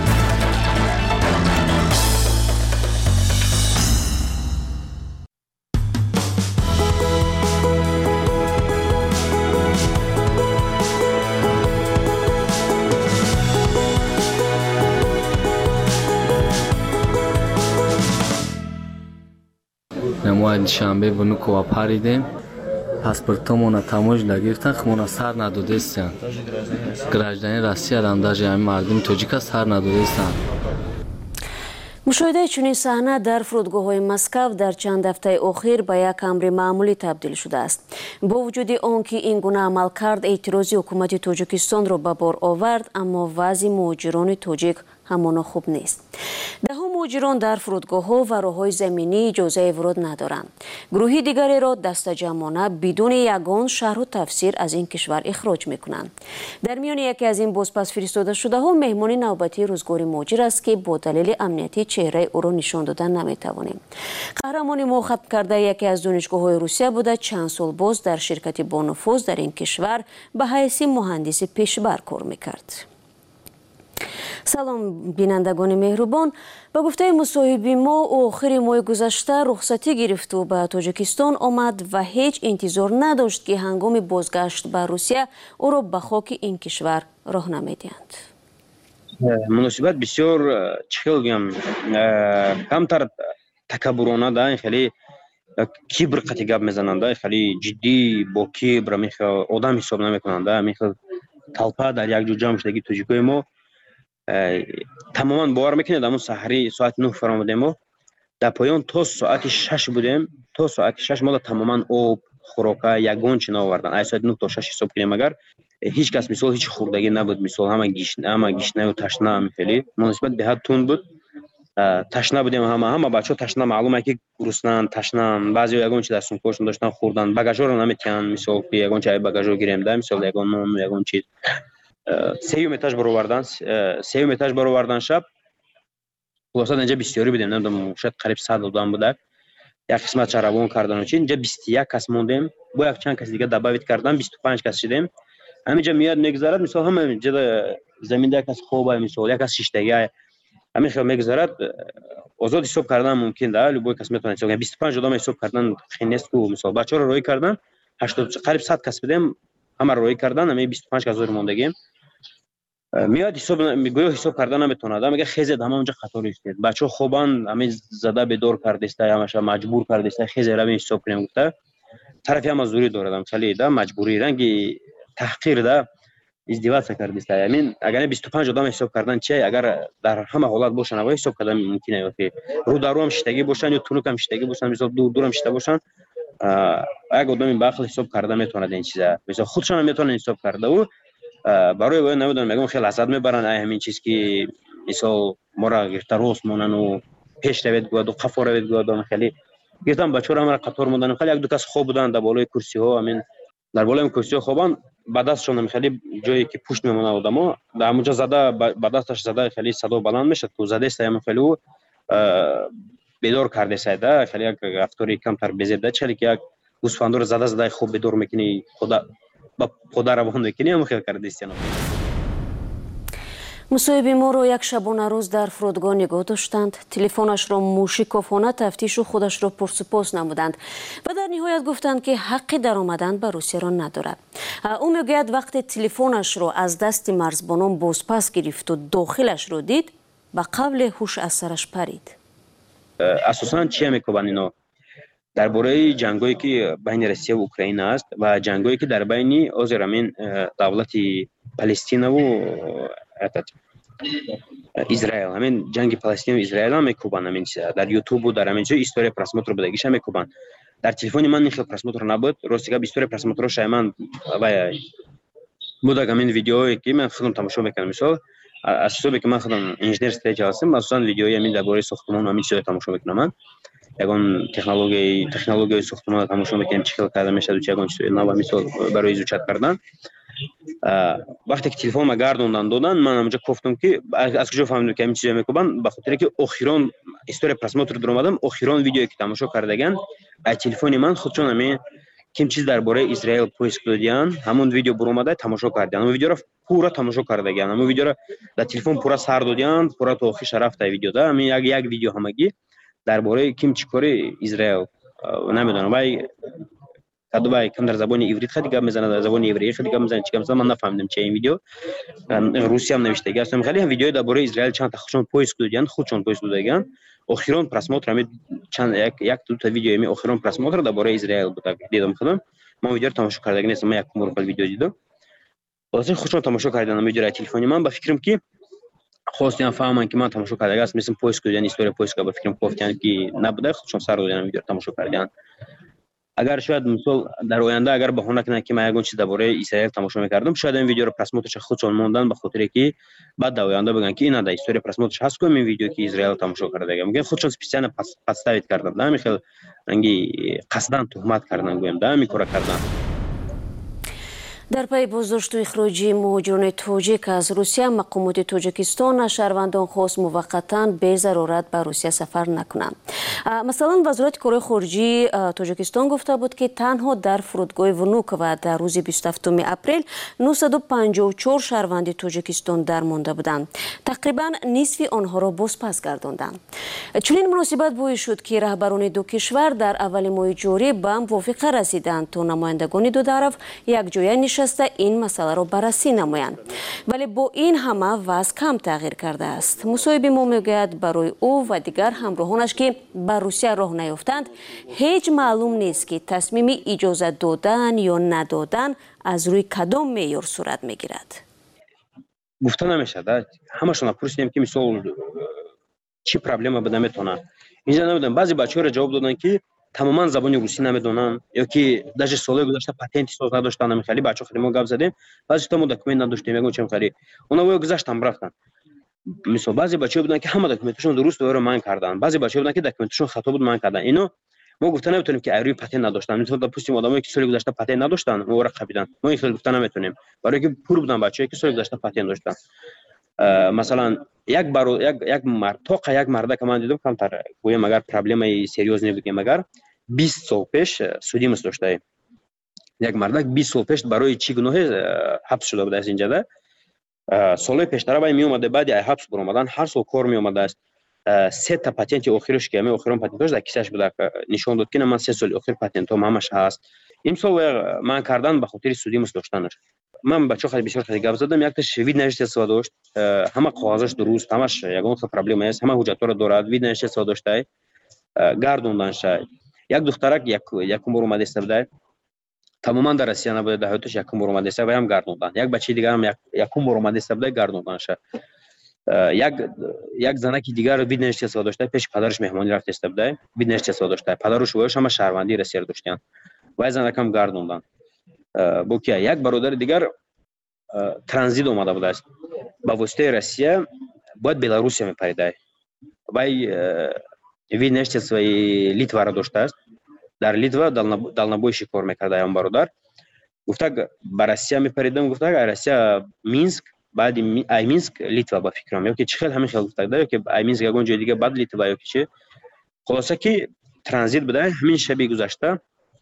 ما شنبه به نوکو پریدیم، پاسپورتمون تموج نگرفتن، خمون سر ندادستن. گراجدانی روسیه رانداج همین مردم تاجیک سر ندادستن. مشاهده چنین صحنه در فرودگاه‌های مسکو در چند هفته اخیر به یک امر معمولی تبدیل شده است. با وجود آنکه این گونه عمل کرد اعتراضی حکومت تاجیکستان را به بار آورد، اما وضع مهاجران تاجیک همانا خوب نیست. ده ها مهاجران در فرودگاه‌ها و راه‌های زمینی اجازه ورود ندارند. گروهی دیگری را دست جمعانه بدون یگان شرح و تفسیر از این کشور اخراج می‌کنند. در میان یکی از این بازپس فرستاده شده ها مهمان نوبتی روزگار مهاجر است که با دلیل امنیتی چهره او را نشان دادن نمی‌توانیم. قهرمان ما ختم کرده یکی از دانشگاه‌های روسیه بوده، چند سال باز در شرکت با نفوذ در این کشور به حیث مهندس پیشبر کار می‌کرد. سلام بینندگان مهربان، با گفته مصاحبه ما آخر ماه گذشته رخصتی گرفت و به تاجیکستان آمد و هیچ انتظار نداشت که هنگام بازگشت به روسیه او را به خاک این کشور راهنمایی دهند. مناسبت بسیار چه بگم کمتر تکبرانه ده، خیلی کبر قطعی گپ میزننده، خیلی جدی با کبر میخه آدم حساب نمیکننده، میخه طلپه در یک جو جمع شدگی تاجیکای ما تماما باور میکنید. همون سحری ساعت نه فرامدیم و در پایان تا ساعت شش بودیم، تا ساعت شش ما تماما آب خوراکه یگان چی نآوردن. از ساعت نه تا شش حساب کنیم اگر هیچ کس مثال هیچ خوردگی نبود، مثال همه گیشنه همه گیشنه و تشنه هم خیلی مناسبت به حد تون بود. تشنه بودیم، همه همه بچه تشنه، معلومه که گرسنه‌اند، تشنه‌اند. بعضی یگان چی دستون کشون داشتن خوردن، بagaژ رو نمیتونن مثال که یگان چای بagaژ رو گیریم ده، مثال یگان نون یگان چیز سیوم اتاج برآوردن، سیوم اتاج برآوردن شب خلاصه اینجا بسیاری بودیم، نمیدونم شاید قریب صد آدم بوده. یک قسمت چرابون کردن و چی اینجا بیست و یک کس موندیم، با یک چند کس دیگه دعوت کردن بیست و پنج کس شدیم. همینجا میاد میگذرد، مثلا همه اینجا زمین ده کس خوبه، مثلا یک کس شیشتگی همین خیلی میگذرد. آزاد حساب کردن ممکن ده، ولی با کس میتونه حساب بیست و پنج آدم حساب کردن خیلی نیست. کو مثلا بچه‌ها رو روی کردن هشتاد قریب صد کس بودیم، همه روی کردن، همین بیست و پنج کس زیر موندگیم. میاد حساب میگه حساب کردن نمیتونه، میگه خیزید همه اونجا خطر است، بچه خوبان همه زده به دور کرده است، همش مجبور کرده است خیزید رو حساب کنیم. گفته طرفی هم مزدوری داره، خیلی ده مجبوری رنگی تحقیر ده ازدواج کرده است. همین اگر بیست و پنج آدم حساب کردن چه اگر در همه حالت باشن و حساب کردن ممکنه که رو درو هم شتگی باشن یا تونوک هم شتگی باشن، مثلا دور دور هم شته باشن، اگه آدم به عقل حساب کرده میتونه این چیزا، مثلا خودشون هم میتونن حساب کرده و برای باید نمیدونم میگم خیلی لذت میبرن همین چیز که مثلا ما را گرفتاروس مونن و پیش روید گوید و قفا روید گوید. خیلی گفتم بچه ها هم را قطار موندن، خیلی یک دو کس خوب بودن در بالای کرسی ها، همین در بالای کرسی ها خوبان با دستشون خیلی جایی که پشت میمونه آدما در اونجا زده با دستش زده خیلی صدا بلند میشه تو زده است هم خیلی بیدار کرده سایده، خیلی یک رفتاری کمتر بزیده، چلی که یک گوسفندور زده زده خوب بیدار میکنی خدا با خدا روان میکنی هم خیلی کرده است. мусоҳиби моро як шабона рӯз дар фурудгоҳ нигоҳ доштанд, телефонашро мушикофона тафтишу худашро пурсупос намуданд ва дар ниҳоят гуфтанд ки ҳаққи даромадан ба Русияро надорад. ӯ мегӯяд вақте телефонашро аз дасти марзбонон бозпас гирифту дохилашро дид, ба қавле ҳуш аз сараш парид. асосан чия мекобанд ино дар бораи ҷангое ки байни Россия ва Украина аст ва ҷангое ки дар байни озир амин давлати Палестинаву Израил, амин ҷанги Палестина ва Израил ҳам мекобанд, амин дар ютубу дар амин ҷо история просмотр будагиша мекобанд. дар телефони ман ин хел просмотр набуд, рости гап история просмотро шайман ва будаг амин видеое ки ман худам тамошо мекардам. Мисол аз ҳисобе ки ман худам инженер строитель ҳастам, асосан видеои амин дар бораи сохтмон амин чизо тамошо мекунам. Ман ягон технологияи технологияи сохтмон тамошо мекунам, чӣ хел карда мешавад, ягон чизои нав мисол барои изучат кардан. вақте ки телефонма гардондан додан, ман амҷо гуфтам ки аз куҷо фаҳмидам ки ҳамин чизо мекунанд, ба хотире ки охирон история просмотр дуромадам, охирон видеое ки тамошо кардаган аз телефони ман худчон ҳамин ким чиз дар бораи Израил поиск додиян, ҳамон видео буромада тамошо кардиян. ҳамон видеоро пура тамошо кардаган, ҳамон видеоро дар телефон пура сар додиян, пура то охирша рафта видеода, ҳамин як як видео ҳамагӣ дар бораи ким чӣ кори Израил намедонам. вай кадвай кам дар забони иврит хати гап мезанад, дар забони евреи хати гап мезанад, чӣ гап мезанад, ман нафаҳмидам чия ин видео. Русия ҳам навиштаги аст. Хеле ҳам видеои дар бораи Израил чанд та худшон поиск додиян, худшон поиск додаган. охирон просмотр ҳамин чанд як як ду та видео ҳамин охирон просмотр дар бораи Израил буд. Дидам худам. Ман видеоро тамошо кардагӣ нестам, ман якум бор видео дидам. Лозим худшон тамошо кардам видеоро телефони ман, ба фикрам ки хостиям фаҳман ки ман тамошо кардагам аст, мислам поиск додиян, история поиск ба фикрам кофтиян ки набуда, худшон сар додиян видеоро тамошо кардиян. агар шояд мисол дар оянда агар баҳона кунанд ки ман ягон чиз дар бораи Израил тамошо мекардам, шояд ин видеоро просмотраш худшон мондан, ба хотире ки баъд дар оянда бигӯянд ки ина дар история просмотраш ҳаст ку ин видео ки Израил тамошо кардагам. Мегӯянд худшон специально подставит кардан, да ҳамин хел ранги қасдан туҳмат кардан, гӯям да ҳамин кора кардан. дар пайи боздошту ихроҷи муҳоҷирони тоҷик аз Русия, мақомоти Тоҷикистон аз шаҳрвандон хост муваққатан бе зарурат ба Русия сафар накунанд. Масалан, вазорати корҳои хориҷии Тоҷикистон гуфта буд ки танҳо дар фурудгоҳи Внуково дар рӯзи бисту ҳафтуми апрел нӯҳсаду панҷоҳу чор шаҳрванди Тоҷикистон дармонда буданд. Тақрибан нисфи онҳоро бозпас гардонданд. Чунин муносибат боис шуд ки раҳбарони ду кишвар дар аввали моҳи ҷорӣ ба мувофиқа расиданд то намояндагони ду тараф якҷоя нишаста ин масъаларо баррасӣ намоянд. Вале бо ин ҳама вазъ кам тағйир кардааст. мусоҳиби мо мегӯяд барои ӯ ва дигар ҳамроҳонаш ки ба Русия роҳ наёфтанд, ҳеҷ маълум нест ки тасмими иҷозат додан ё надодан аз рӯи кадом меъёр сурат мегирад. гуфта намешавад. Ҳамашон пурсидем ки мисол чӣ проблема буда метавонад. Инҷа намедонам, баъзе бачаҳоро ҷавоб доданд ки тамоман забони русӣ намедонанд ё ки даже солҳои гузашта патенти соз надоштанд. Намехали бачаҳо хеле мо гап задем, баъзеҳо мо документ надоштем, ягон чӣ мехали. Онҳо воё гузаштан рафтанд. Мисол баъзе бачаҳо буданд ки ҳама документашон дуруст оро ман карданд. Баъзе бачаҳо буданд ки документашон хато буд, ман карданд. Ино мо гуфта наметавонем ки айрӯи патент надоштанд. Мисол допустим одамое ки соли гузашта патент надоштанд, муворак қабиданд. Мо ин хел гуфта наметавонем. Барои ки пур буданд бачаҳое ки соли гузашта патент доштанд. Масалан, як баро як як мард тоқа як мардака ман дидам, камтар гӯям агар проблемаи серьёзне бигем, агар бист сол пеш судимост доштаи. Як мардак бист сол пеш барои чӣ гуноҳе ҳабс шуда будааст инҷада. Солҳои пештара вай меомаде, баъди ай ҳабс буромадан ҳар сол кор меомадааст. се та патенти охираш ки ҳамаи охирон патентош дар кисааш буда, нишон дод ки на ман се соли охир патентом ҳамаш ҳаст. Имсол ман кардан ба хотири судимост доштанаш. Ман бачаҳо хеле бисёр хеле гап задам, якташ вид на жительство дошт, ҳама қоғозаш дуруст, ҳамаш ягон хел проблема нест, ҳама ҳуҷҷатҳоро дорад, вид на жительство доштай, гардонданшай. Як духтарак якум бор омада иста буда, тамоман дар Россия набуда, дар ҳаёташ якум бор омада иста, ваям гардондан. Як бачаи дигарам якум бор омада иста буда, гардонданша. Як як занаки дигар вид на жительство доштай, пеши падараш меҳмонӣ рафта иста буда, вид на жительство доштай. Падару шӯҳояш ҳама шаҳрвандии Россияро доштанд. Вай занакам гардондан. Бо ки як бародари дигар транзит омада будааст. Ба воситаи Россия бояд Беларусия мепаридай. Вай вид на жительствои Литваро доштааст. Дар Литва далнабойши кор мекарда ям бародар. Гуфтак ба Россия мепаридам, гуфтак ай Россия Минск, баъди ай Минск Литва ба фикрам, ё ки чӣ хел ҳамин хел гуфтак да, ё ки ай Минск ягон ҷои дига баъд Литва ё ки чӣ. Хулоса ки транзит буда, ҳамин шаби гузашта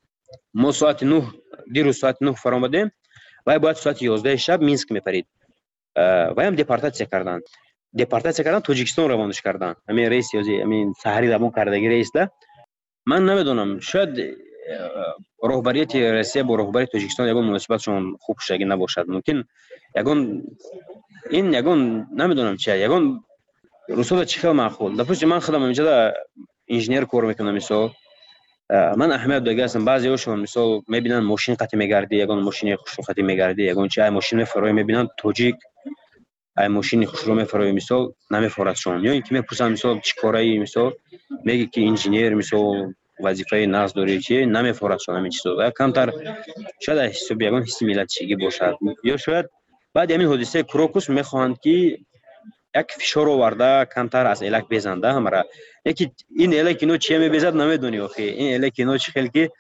мо соати нӯҳ дирӯз соати нӯҳ фаромадем, вай бояд соати ёздаҳи шаб Минск мепарид. و هم دپارتاسیا کردند دپارتاسیا کردن توجیکستان روانش کردن همین رئیس یازی همین سحری دمون کردگی رئیس ده من نمیدونم شاید رهبریت روسیه با رهبری توجیکستان یگان مناسبتشون خوب شده نباشد ممکن یگان این یگان نمیدونم چیه یگان روسا چه خیلی معقول دپوش من خودم اینجا انجینیر کار میکنم مثلا من اهمیت دیگه هستم بعضی هاشون مثلا میبینن ماشین قطع میگردی یگان ماشین خوشرو قطع میگردی یگان چه ماشین فرای میبینن توجیک ای ماشین خوشرو میفرای مثلا نمیفرادشون یا اینکه میپرسن مثلا چی کاری مثلا میگه که انجینیر مثلا وظیفه ناز داری چیه نمیفرادشون همین چیزا کمتر شاید حساب یگان حس ملتچیگی باشد یا شاید بعد همین حادثه کروکوس میخواهند که یک فشار آورده کمتر از الک بزنده همرا یکی این الک اینو چیه میبزد نمیدونی آخه این الک اینو چه خیلی که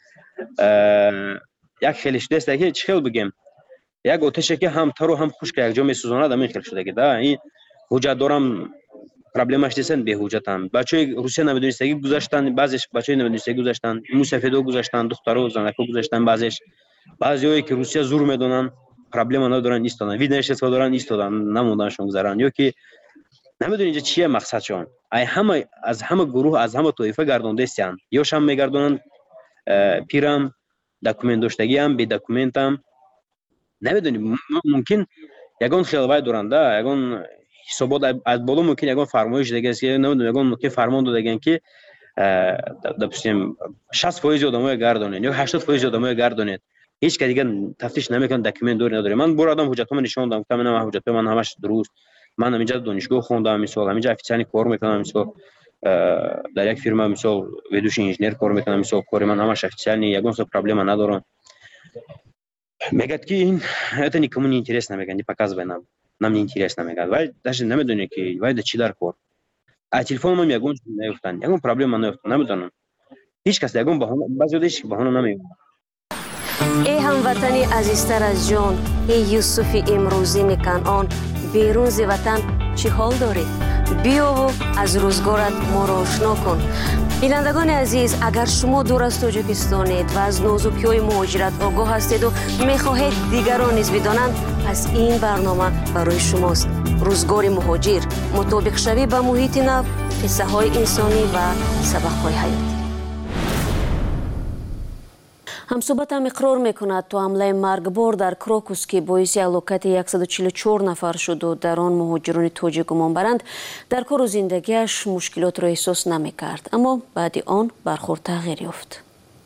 یک خیلیش دست که چه خیلی بگیم یک آتشه که هم تر و هم خشک یک جا میسوزاند همین خیلی شده که ده این حجت دارم پرابلمش دیسن به حجتم بچهای روسیه نمیدونستگی گذاشتن بعضیش بچهای نمیدونستگی گذاشتن موسفیدو گذاشتن دخترو زنکو گذاشتن بعضیش بعضیایی که روسیه زور میدونن پرابلم ندارن ایستادن ویدنش است دارن ایستادن نموندنشون گذارن یا که نمیدونی اینجا چیه مقصدشون ای همه از همه گروه از همه طایفه گردونده استن یا شام میگردونن پیرام دکومنت داشتگی هم بی دکومنت هم نمیدونی ممکن یگان خیلی دارنده یگان حسابات از بالا ممکن یگان فرمایش دیگه است که نمیدونم یگان ممکن فرمان دادن که دپستیم شصت درصد آدمای گردونن یا هشتاد درصد آدمای گردونن هیچ که دیگه تفتیش نمیکنه دکومنت دور نداره من بر آدم حجتام نشون دادم گفتم من حجت من همش درست من همینجا دانشگاه خوندم مثلا همینجا افیسیانی کار میکنم مثلا در یک فرما مثلا ویدوش انجینیر کار میکنم مثلا کار من همش افیسیانی یگان سو پرابلم ندارم میگه که این это никому не интересно میگن не показывай нам нам не интересно میگن ولی даже نمیدونه که وای چی در کار а телефон من یگان نمیفتن یگان پرابلم من نمیفتن نمیدونم هیچ کس یگان بهانه بعضی دیش بهانه نمیگه ای هموطنی عزیزتر از جان ای یوسف امروزی کنعان بیرون ز وطن چی حال داری بیا و از روزگارت ما را آشنا کن بینندگان عزیز اگر شما دور از تاجیکستانید و از نازکی‌های مهاجرت آگاه هستید و میخواهید دیگران نیز بدانند پس این برنامه برای شماست روزگار مهاجر مطابق شوی به محیط نو قصه های انسانی و سبق های حیاتی همصحبت هم اقرار میکند تو حمله مرگبار در کروکوس که باعث هلاکت صد و چهل و چهار نفر شد و در آن مهاجران تاجیک گمان برند در کار و زندگیش مشکلات را احساس نمیکرد اما بعد آن برخورد تغییر یافت.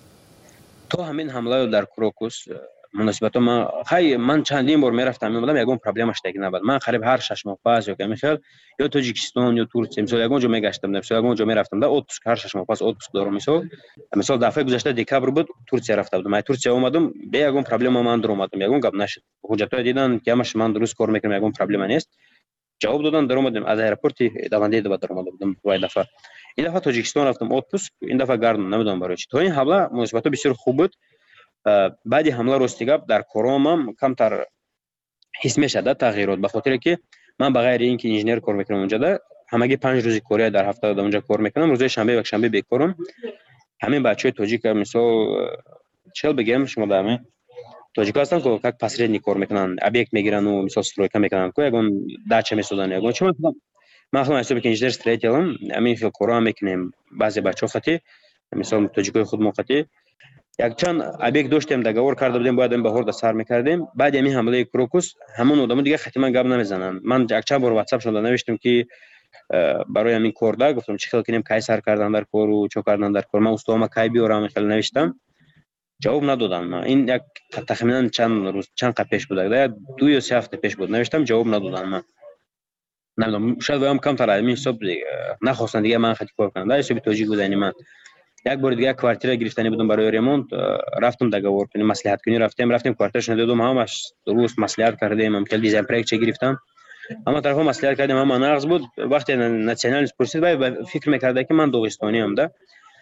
تو همین حمله در کروکوس مناسبت من خیلی من چندین بار میرفتم میمدم یگان پرابلمش دیگه نبود من قریب هر شش ماه پس یا که میخواد یا تاجیکستان یا ترکیه مثلا یگان جا میگشتم مثلا یگان جا میرفتم در اتوبوس هر شش ماه پس اتوبوس دارم مثلا مثلا دفعه گذشته دکبر بود ترکیه رفته بودم من ترکیه اومدم به یگان پرابلم من در اومدم یگان گپ نشد حجتای دیدن که همش من درست کار میکنم یگان پرابلم نیست جواب دادن در اومدم از ایرپورت دوانده دو در اومدم وای دفعه این دفعه تاجیکستان رفتم اتوبوس این دفعه گردم نمیدونم برای چی تو این حمله مناسبت بسیار خوب بود بعد حمله راستی گپ در کارم کمتر حس میشد تغییرات به خاطر که من بغیر اینکه انجینیر کار میکنم اونجا ده همگی پنج روزی کاری در هفته اونجا کار میکنم روز شنبه و یک شنبه بیکارم همین بچهای تاجیک مثلا چل بگم شما دامه تاجیک هستن که یک پسری کار میکنن ابیکت میگیرن و مثلا استرویکا میکنن که یگان داچه میسازن یگان چون من خودم حساب که انجینیر استریتیلم همین خیلی کارا میکنیم بعضی بچه‌ها خاطی مثلا تاجیکای خود موقتی یک چند ابیک داشتیم دگور کرده بودیم باید این بهار سر میکردیم بعد همین حمله کروکوس همون آدم دیگه خطی من گپ نمیزنن من یک چند بار واتساپ شده نوشتم که برای همین کوردا گفتم چی خیلی کنیم کی سر کردن در کار و چه کردن در کار من استوام کی بیارم خیلی نوشتم جواب ندادن من این یک تخمینا چند روز چند قد پیش بود یا دو یا سه هفته پیش بود نوشتم جواب ندادن من نمیدونم شاید هم کم تر همین حساب نخواستن دیگه من خطی کار کنم در حساب توجیه بودن من یک بار دیگه کوارتیر گرفتنی بودم برای ریمونت رفتم دگور کنیم مصلحت کنی رفتیم رفتیم کوارترش ندیدم همش درست مصلحت کردیم هم کل دیزاین پروژه چه گرفتم اما طرفا مصلحت کردیم اما نقص بود وقتی ناسیونال پرسید بعد فکر می‌کرد که من داغستانی ام ده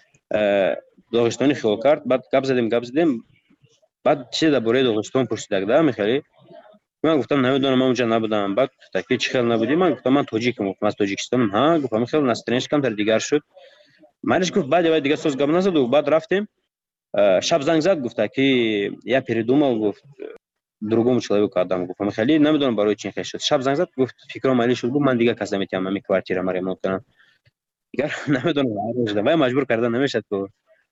داغستانی خیال کرد بعد گپ زدیم گپ زدیم بعد چه درباره داغستان پرسید ده میخری من گفتم نمیدونم من اونجا نبودم بعد تاکی چه خیال نبودی من گفتم من تاجیکم گفتم از تاجیکستانم ها گفتم خیلی نسترنش کم تر دیگر شد منش گفت بعد دیگه سوز گپ نزد و بعد رفتیم شب زنگ زد گفت که یا پریدوم گفت другому человеку отдам. Гуфтам خیلی نمیدونم برای چی خیلی شد. شب زنگ زد گفت فکرم مالی شد بود من دیگه کس نمیتونم همین کوارتیر ما ریمونت کنم. دیگه نمیدونم و مجبور کردن نمیشد که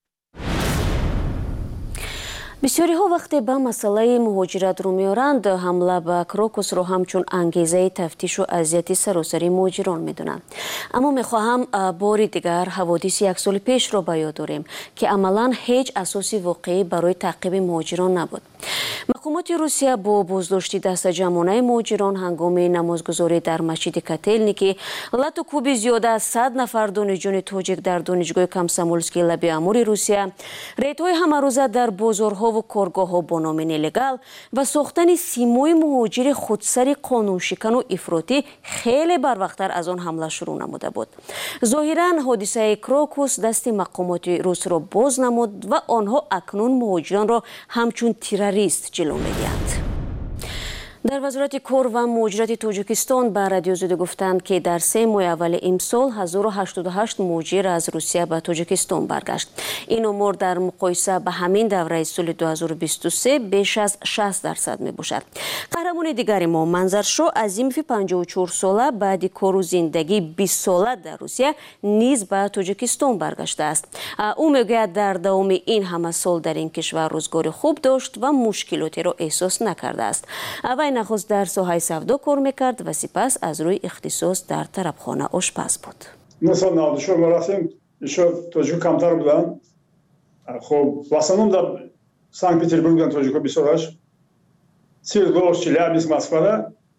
бисёриҳо вақте ба масъалаи муҳоҷиратро меоранд ҳамла ба крокусро ҳамчун ангезаи тафтишу азияти саросари муҳоҷирон медонанд. аммо мехоҳам бори дигар ҳаводиси як соли пешро ба ёд орем ки амалан ҳеҷ асоси воқеӣ барои таъқиби муҳоҷирон набуд. мақомоти русия бо боздошти дастаҷамонаи муҳоҷирон ҳангоми намозгузорӣ дар масҷиди котельники лату кӯби зиёда аз сад нафар донишҷӯёни тоҷик дар донишгоҳи комсомольскии лаби амури русия, рейдҳои ҳамарӯза дар бозорҳо ва коргоҳҳо бо номи нелегал ва сохтани симои муҳоҷири худсари қонуншикану ифротӣ хеле барвақттар аз он ҳамла шурӯъ намуда буд. зоҳиран ҳодисаи крокус дасти мақомоти русро боз намуд ва онҳо акнун муҳоҷиронро ҳамчун террорист ҷилӯ медиҳанд. дар вазорати кор ва муҳоҷирати тоҷикистон ба радиозуде гуфтанд ки дар се моҳи аввали имсол ҳазору ҳаштоду ҳашт муҳоҷир аз русия ба тоҷикистон баргашт. ин омор дар муқоиса ба ҳамин давраи соли ду ҳазору бисту се беш аз шаст дарсад мебошад. қаҳрамони дигари мо манзаршо азимови панҷоҳу чор сола баъди кору зиндагии бист сола дар русия низ ба тоҷикистон баргаштааст. ӯ мегӯяд дар давоми ин ҳама сол дар ин кишвар рӯзгори хуб дошт ва мушкилотеро эҳсос накардааст. вай нахуст дар соҳаи савдо кор мекард ва сипас аз рӯи ихтисос дар тарабхона ошпаз буд. мо соли наваду чор мо рафтем, ишо тоҷико камтар буданд. хоб в основном дар Санкт Петербург буданд тоҷико бисёраш. Свердловск, Челябинск, Москвада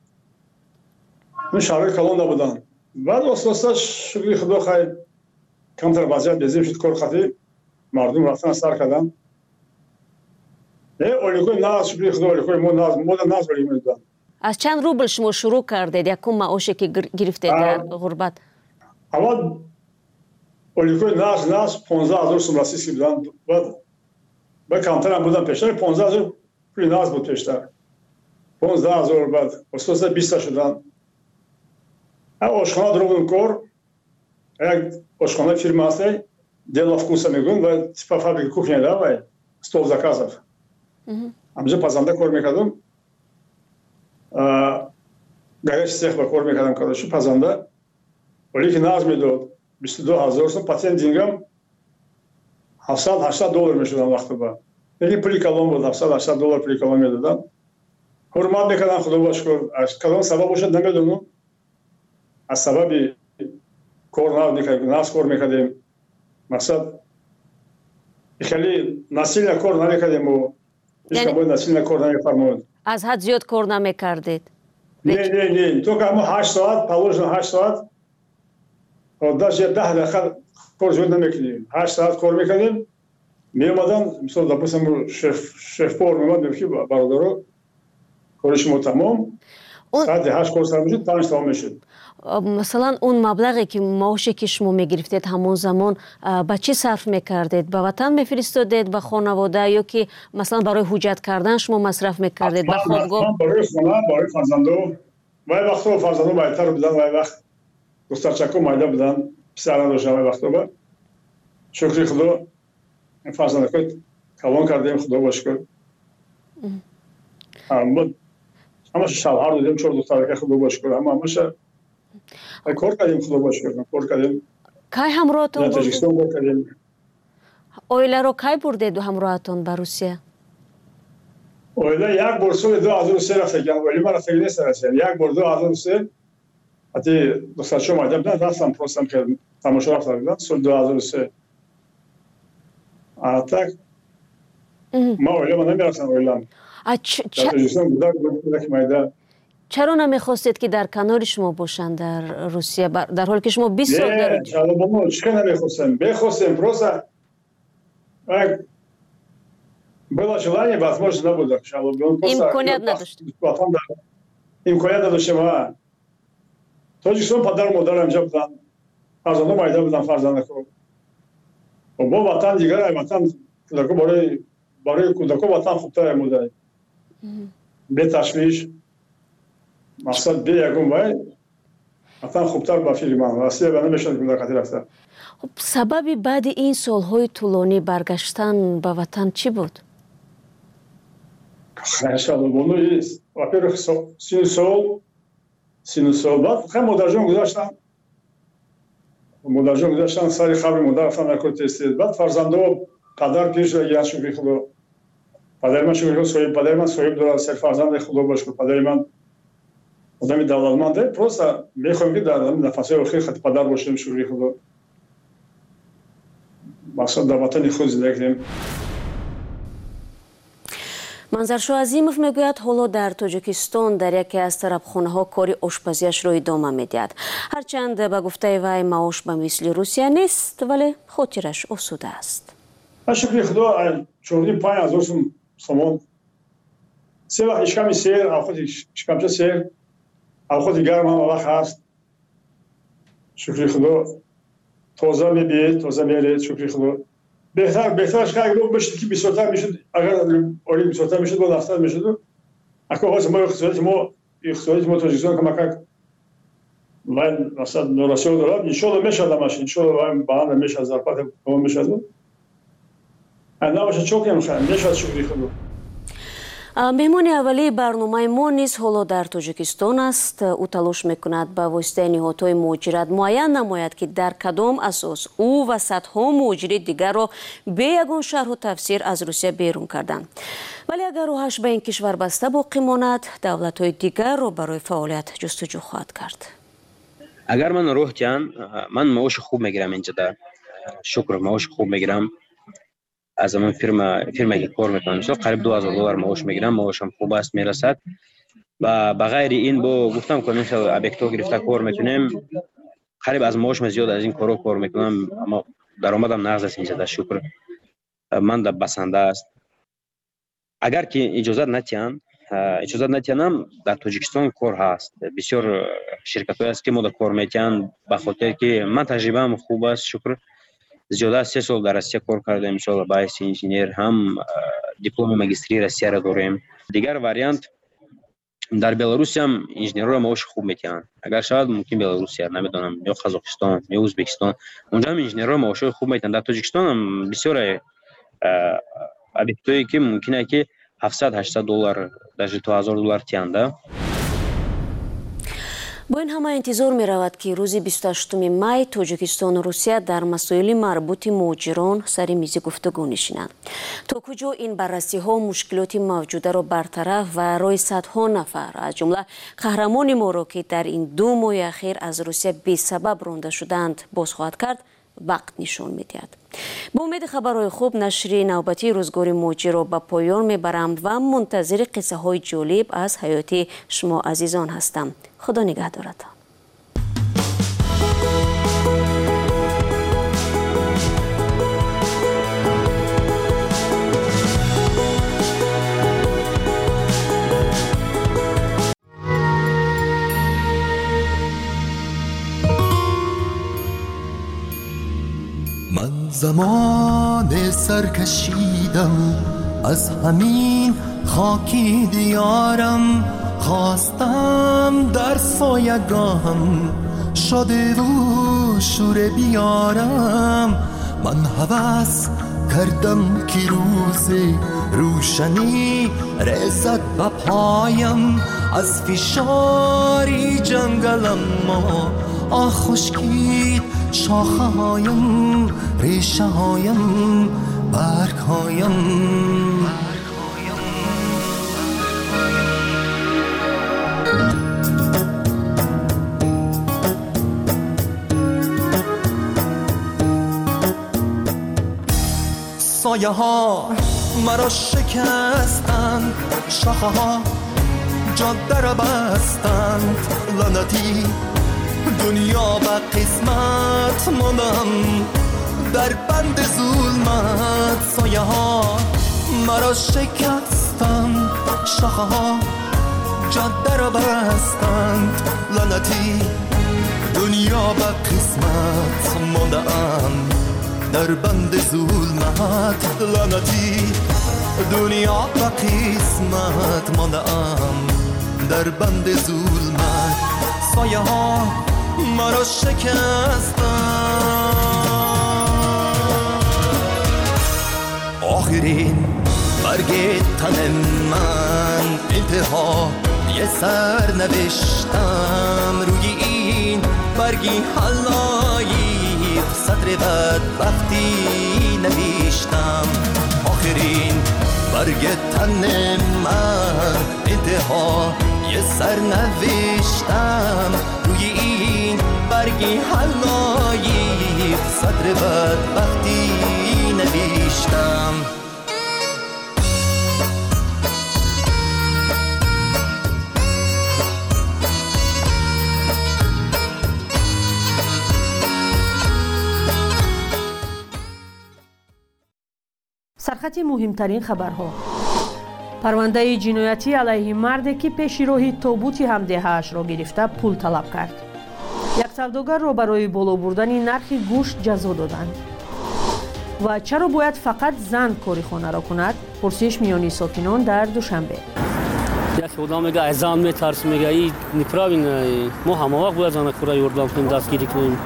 ин шаҳрҳои калон набуданд. баъд оста-оста шукри худо хай камтар вазъият безем шуд, кор хати мардум рафтан сар карданд. оликои нағз шукри худо оликои мо нағз мо нағз олик медоданд. аз чанд рубл шумо шурӯъ кардед якум маоше ки гирифтед дар ғурбат? аввал оликои нағз нағз понздаҳ ҳазор сум российский буданд. ба камтарам буданд пештар понздаҳ ҳазор пули нағз буд пештар. понздаҳ ҳазор баъд оста биста шуданд. ошхона дурбудем кор. як ошхонаи фирма аст Дело вкуса мегӯянд ва типа фабрика кухня да вай стол заказов. ҳамҷо пазанда кор мекардам. гараж сех ба кор мекардам кадашу пазанда. оле ки нағз медод бисту ду ҳазор сум, патент дингам ҳафтсад ҳаштад доллар мешудам вақто ба. яки пули калон буд, ҳафтсад ҳаштад доллар пули калон медодам. ҳурмат мекардам, худо ба шукр. аз кадом сабаб бошад намедонам. аз сабаби кор нағз кор мекардем. мақсад хеле насилна кор намекардем. аз ҳад зиёд кор намекардед? не не не только ҳама ҳашт соат положено, ҳашт соат даже даҳ дақиқа кор зиёд намекардем. ҳашт соат кор мекардем. меомадам мисол допустим шеф-повар меомад мегуфт ки бародаро кори шумо тамом, соати ҳашт кор сар мешуд, панҷ тамом мешуд. масалан он маблағе ки маоше ки шумо мегирифтед ҳамон замон ба чӣ сарф мекардед? ба ватан мефиристодед, ба хонавода, ё ки масалан барои ҳуҷҷат кардан шумо масраф мекардед ба хобгоҳ? барои хона, барои фарзандо. вай вақтҳо фарзандо майтар буданд, вай вақт духтарчако майда буданд, писар надоштанд. вай вақтҳо шукри худо фарзандако калон кардем, худо ба шукр. ҳамаша шавҳар додем, чор духтарака, худо ба шукр. ҳамаша кор кардем, худо ба шукр. кор кардем. кай ҳамроҳатон бурдед? Тоҷикистон кор кардем. оиларо кай бурдед ҳамроҳатон ба Русия? оила як бор соли ду ҳазору се рафтаган. оили ма рафтаги нест Русия. як бор ду ҳазору се ҳати духтарчо майда буданд, рафтам простам кардем, тамошо рафта буданд соли ду ҳазору се. а так ма оилама намерафтам. оилам дар тоҷикистон буда кӯдаки майда. чаро намехостед ки дар канори шумо бошанд дар Русия, дар ҳоле ки шумо бист сол дар чиқа намехостем? мехостем, просто было желание, возможно, набуде. имконият надоштем. имконият надоштем. тоҷикистон падару модарам инҷа буданд, фарзандо майда буданд, фарзандако. бо ватан дигар, ватан кӯдако барои кӯдако ватан хубтар мудай. беташвиш, мақсад бе ягон вай ватан хубтар ба фикри ман. Россия ба намешад кӯдакати рафта. خب سببی بعد این سالهای طولانی برگشتن به وطن چی بود؟ иншалло бонуи во-первых синусол синусол бад хам модарҷон гузаштан модарҷон гузаштан сари хабри модар рафтан дар кори тестед бад фарзандо падар пеш я шукри худо падари ман шукри худо соҳиб падари ман соҳиб дорад сер фарзанди худо бошад падари ман одами давлатманде просто мехоҳем ки дар нафасҳои охир хати падар бошем шукри худо мақсад дар ватани худ зиндагӣ кунем. манзаршо азимов мегӯяд ҳоло дар тоҷикистон дар яке аз тарабхонаҳо кори ошпазиашро идома медиҳад. ҳарчанд ба гуфтаи вай маош ба мисли русия нест, вале хотираш осуда аст. шукри худо чорди панҷ ҳазор сум сомон се вақт ишками сер авходи ишкамча сер авходи гарм ҳама вақт ҳаст. шукри худо тоза мебиед тоза меред. шукри худо بهتر بهترش که اگر بشه که بیشتر میشد اگر اولی بیشتر میشد با دفتر میشد اگه واسه ما اقتصادی ما اقتصادی ما تاجیکستان که مکان من مثلا نوراسیون دارم ان شاء الله میشه دمش ان شاء الله من بهانه میشه زرپات کم میشه انا باشه چوکی میخوام میشه شکری خدا. меҳмони аввалии барномаи мо низ ҳоло дар тоҷикистон аст. ӯ талош мекунад ба воситаи ниҳодҳои муҳоҷират муайян намояд ки дар кадом асос ӯ ва садҳо муҳоҷири дигарро бе ягон шарҳу тафсир аз русия берун карданд. вале агар роҳаш ба ин кишвар баста боқӣ монад, давлатҳои дигарро барои фаъолият ҷустуҷӯ хоҳад кард. агар ман роҳ диҳанд ман маоши хуб мегирам инҷода шукр маоши хуб мегирам аз амон фирма фирмае ки кор мекунам мисол қариб ду ҳазор доллар маош мегирам маошам хуб аст мерасад ва ба ғайри ин бо гуфтам ки мисол объектҳо гирифта кор мекунем қариб аз маошам зиёд аз ин корҳо кор мекунам аммо даромадам нағз аст инҷода шукр ман да басанда аст. агар ки иҷозат натиҳанд иҷозат натиҳандам дар тоҷикистон кор ҳаст бисёр ширкатҳое аст ки мо да кор метиҳанд ба хотир ки ман таҷрибаам хуб аст шукр зиёда аз се сол дар Россия кор кардем мисол ба ҳайси инженер ҳам дипломи магистрии Россияро дорем. дигар вариант дар Беларусия ҳам инженерҳоро маоши хуб метиҳанд агар шавад мумкин Беларусия намедонам ё Қазоқистон ё Ӯзбекистон унҷо ҳам инженерҳоро маоши хуб метиҳанд. дар Тоҷикистон ҳам бисёре объектҳое ки мумкине ки ҳафтсад ҳаштсад доллар даже то ҳазор доллар тиҳанда. бо ин ҳама интизор меравад ки рӯзи бисту ҳаштуми май тоҷикистону русия дар масоили марбути муҳоҷирон сари мизи гуфтугӯ нишинанд. то куҷо ин баррасиҳо мушкилоти мавҷударо бартараф ва роҳи садҳо нафар аз ҷумла қаҳрамони моро ки дар ин ду моҳи ахир аз русия бесабаб ронда шуданд боз хоҳад кард вақт нишон медиҳад. ба умеди хабарҳои хуб нашри навбатии рӯзгори муҳоҷирро ба поён мебарам ва мунтазири қиссаҳои ҷолиб аз ҳаёти шумо азизон ҳастам. худо нигаҳдоратон. من زمان سر کشیدم از همین خاکی دیارم خواستم در سایگاهم شده و شوره بیارم من هوس کردم که روز روشنی رسد به پایم از فشاری جنگلم ما آه خشکید شاخه هایم ریشه هایم برگ هایم سایه ها مرا شکستند شاخه ها جاده را بستند لعنتی دنیا و قسمت ماندم در بند ظلمت سایه ها مرا شکستند شاخه ها جاده را بستند لعنتی دنیا و قسمت ماندم در بند ظلمت لعنتی دنیا و قسمت ماندم در بند ظلمت سایه ها مرا شکستند آخرین برگ تن من انتها یه سر نوشتم روی این برگی حلایی صدر بدبختی نوشتم آخرین برگ تن من انتها یه سر نوشتم روی این برگی حلایی صدر بدبختی نوشتم سرخط مهمترین خبرها. پرونده جنایتی علیه مردی که پیش راهی تابوت همدهه‌اش را گرفته پول طلب کرد. یک سوداگر را برای بالا بردن نرخ گوشت جزا دادند. و چرا باید فقط زن کاری خانه را کند؟ پرسش میانی ساکنان در دوشنبه. یک آدم میگه از زن میترس، میگه این نپراوین ما همه وقت باید زن کورا یردام کنیم دستگیری کنیم.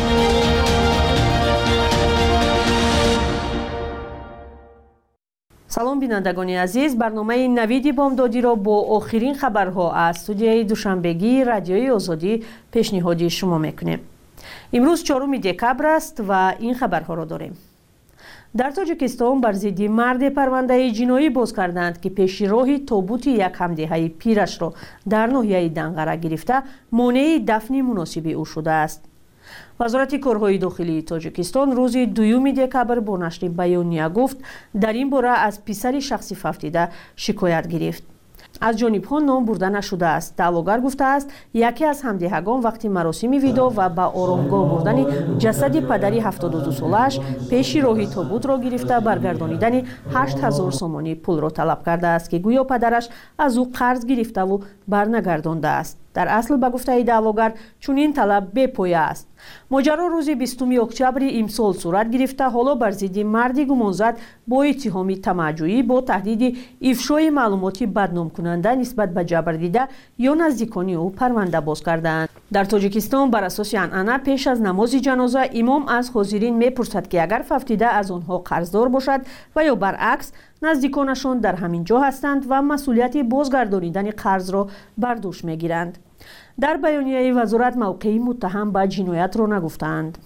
سلام بینندگان عزیز، برنامه نوید بامدادی را با آخرین خبرها از استودیوی دوشنبگی رادیوی آزادی پیشنهاد شما میکنیم. امروز چهارم دکبر است و این خبرها را داریم. در تاجیکستان بر ضد مرد پرونده جنایی باز کردند که پیش راهی تابوت یک همدهه پیرش را در ناحیه دنقره گرفته مانع دفن مناسب او شده است. وزارت کارهای داخلی تاجیکستان روز دوم دکبر با نشر بیانیه گفت در این باره از پسر شخصی ففتیده شکایت گرفت. از جانبها نام برده نشده است. دعواگر گفته است یکی از همدهگان وقتی مراسم ویدا و به آرامگاه بردن جسد پدری هفتاد و دو سالش پیش راهی تابوت را گرفته برگردانیدن هشت هزار سومانی پول را طلب کرده است که گویا پدرش از او قرض گرفته و برنگردانده است. در اصل به گفته دعواگر چنین طلب بی‌پایه است. ماجرا روز بیستم اکتبر امسال صورت گرفته حالا بر ضد مردی گمانزد با اتهام طمع‌جویی با تهدید افشای معلومات بدنام کننده نسبت به جبردیده یا نزدیکان او پرونده باز کردند. در تاجیکستان بر اساس عنعنه پیش از نماز جنازه امام از حاضرین میپرسد که اگر ففتیده از آنها قرضدار باشد و یا برعکس نزدیکانشان در همین جا هستند و مسئولیت بازگردانیدن قرض را بر دوش میگیرند. در بیانیه وزارت موقعی متهم به جنایت را نگفتند.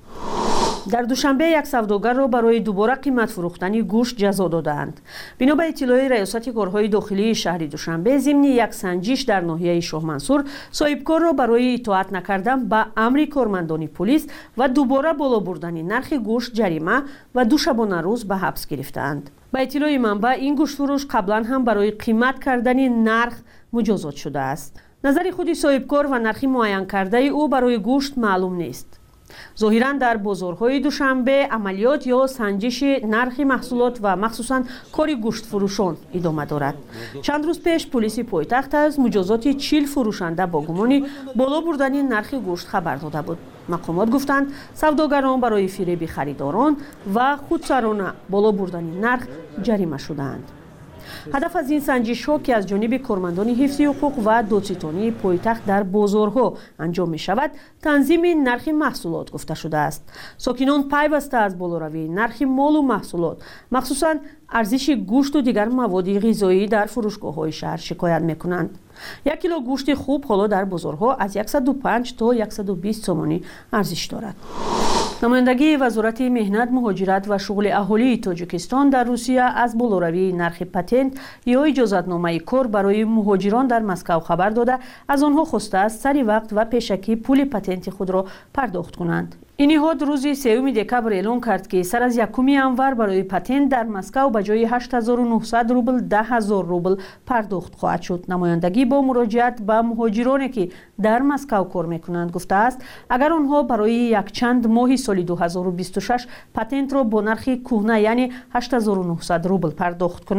در دوشنبه یک سوداگر را برای دوباره قیمت فروختن گوشت جزا دادند. بنا به اطلاع ریاست کارهای داخلی شهر دوشنبه ضمن یک سنجش در ناحیه شاه منصور صاحبکار را برای اطاعت نکردن به امر کارمندان پلیس و دوباره بالا بردن نرخ گوشت جریمه و دو شبانه روز به حبس گرفتند. به اطلاع منبع این گوشت فروش قبلا هم برای قیمت کردن نرخ مجازات شده است. نظر خود صاحبکار و نرخ معین کرده او برای گوشت معلوم نیست. ظاهراً در بازارهای دوشنبه عملیات یا سنجش نرخ محصولات و مخصوصاً کار گوشت فروشان ادامه دارد. چند روز پیش پلیس پایتخت از مجازات چهل فروشنده با گمان بالا بردن نرخ گوشت خبر داده بود. مقامات گفتند سوداگران برای فریب خریداران و خودسرانه بالا بردن نرخ جریمه شدند. هدف از این سنجش ها که از جانب کارمندان حفظ حقوق و دادستانی پایتخت در بازارها انجام می شود تنظیم نرخ محصولات گفته شده است. ساکنان پیوسته از بالاروی نرخ مال و محصولات مخصوصاً ارزش گوشت و دیگر مواد غذایی در فروشگاه های شهر شکایت می کنند. یک کیلو گوشت خوب حالا در بازارها از صد و پنج تا صد و بیست تومانی ارزش دارد. نمایندگی وزارت مهنت، مهاجرت و شغل اهالی تاجیکستان در روسیه از بالاروی نرخ پتنت یا اجازتنامه کار برای مهاجران در مسکو خبر داده از آنها خواسته است سری وقت و پیشکی پول پتنت خود را پرداخت کنند. این نهاد روز سوم دکبر اعلام کرد که سر از یکم انور برای پتنت در مسکو به جای هشت هزار و نهصد روبل ده هزار روبل پرداخت خواهد شد. نمایندگی با مراجعت به مهاجرانی که در مسکو کار میکنند گفته است اگر آنها برای یک چند ماه سال دو هزار و بیست و شش پتنت را با نرخ کهنه یعنی هشت هزار و نهصد روبل پرداخت کنند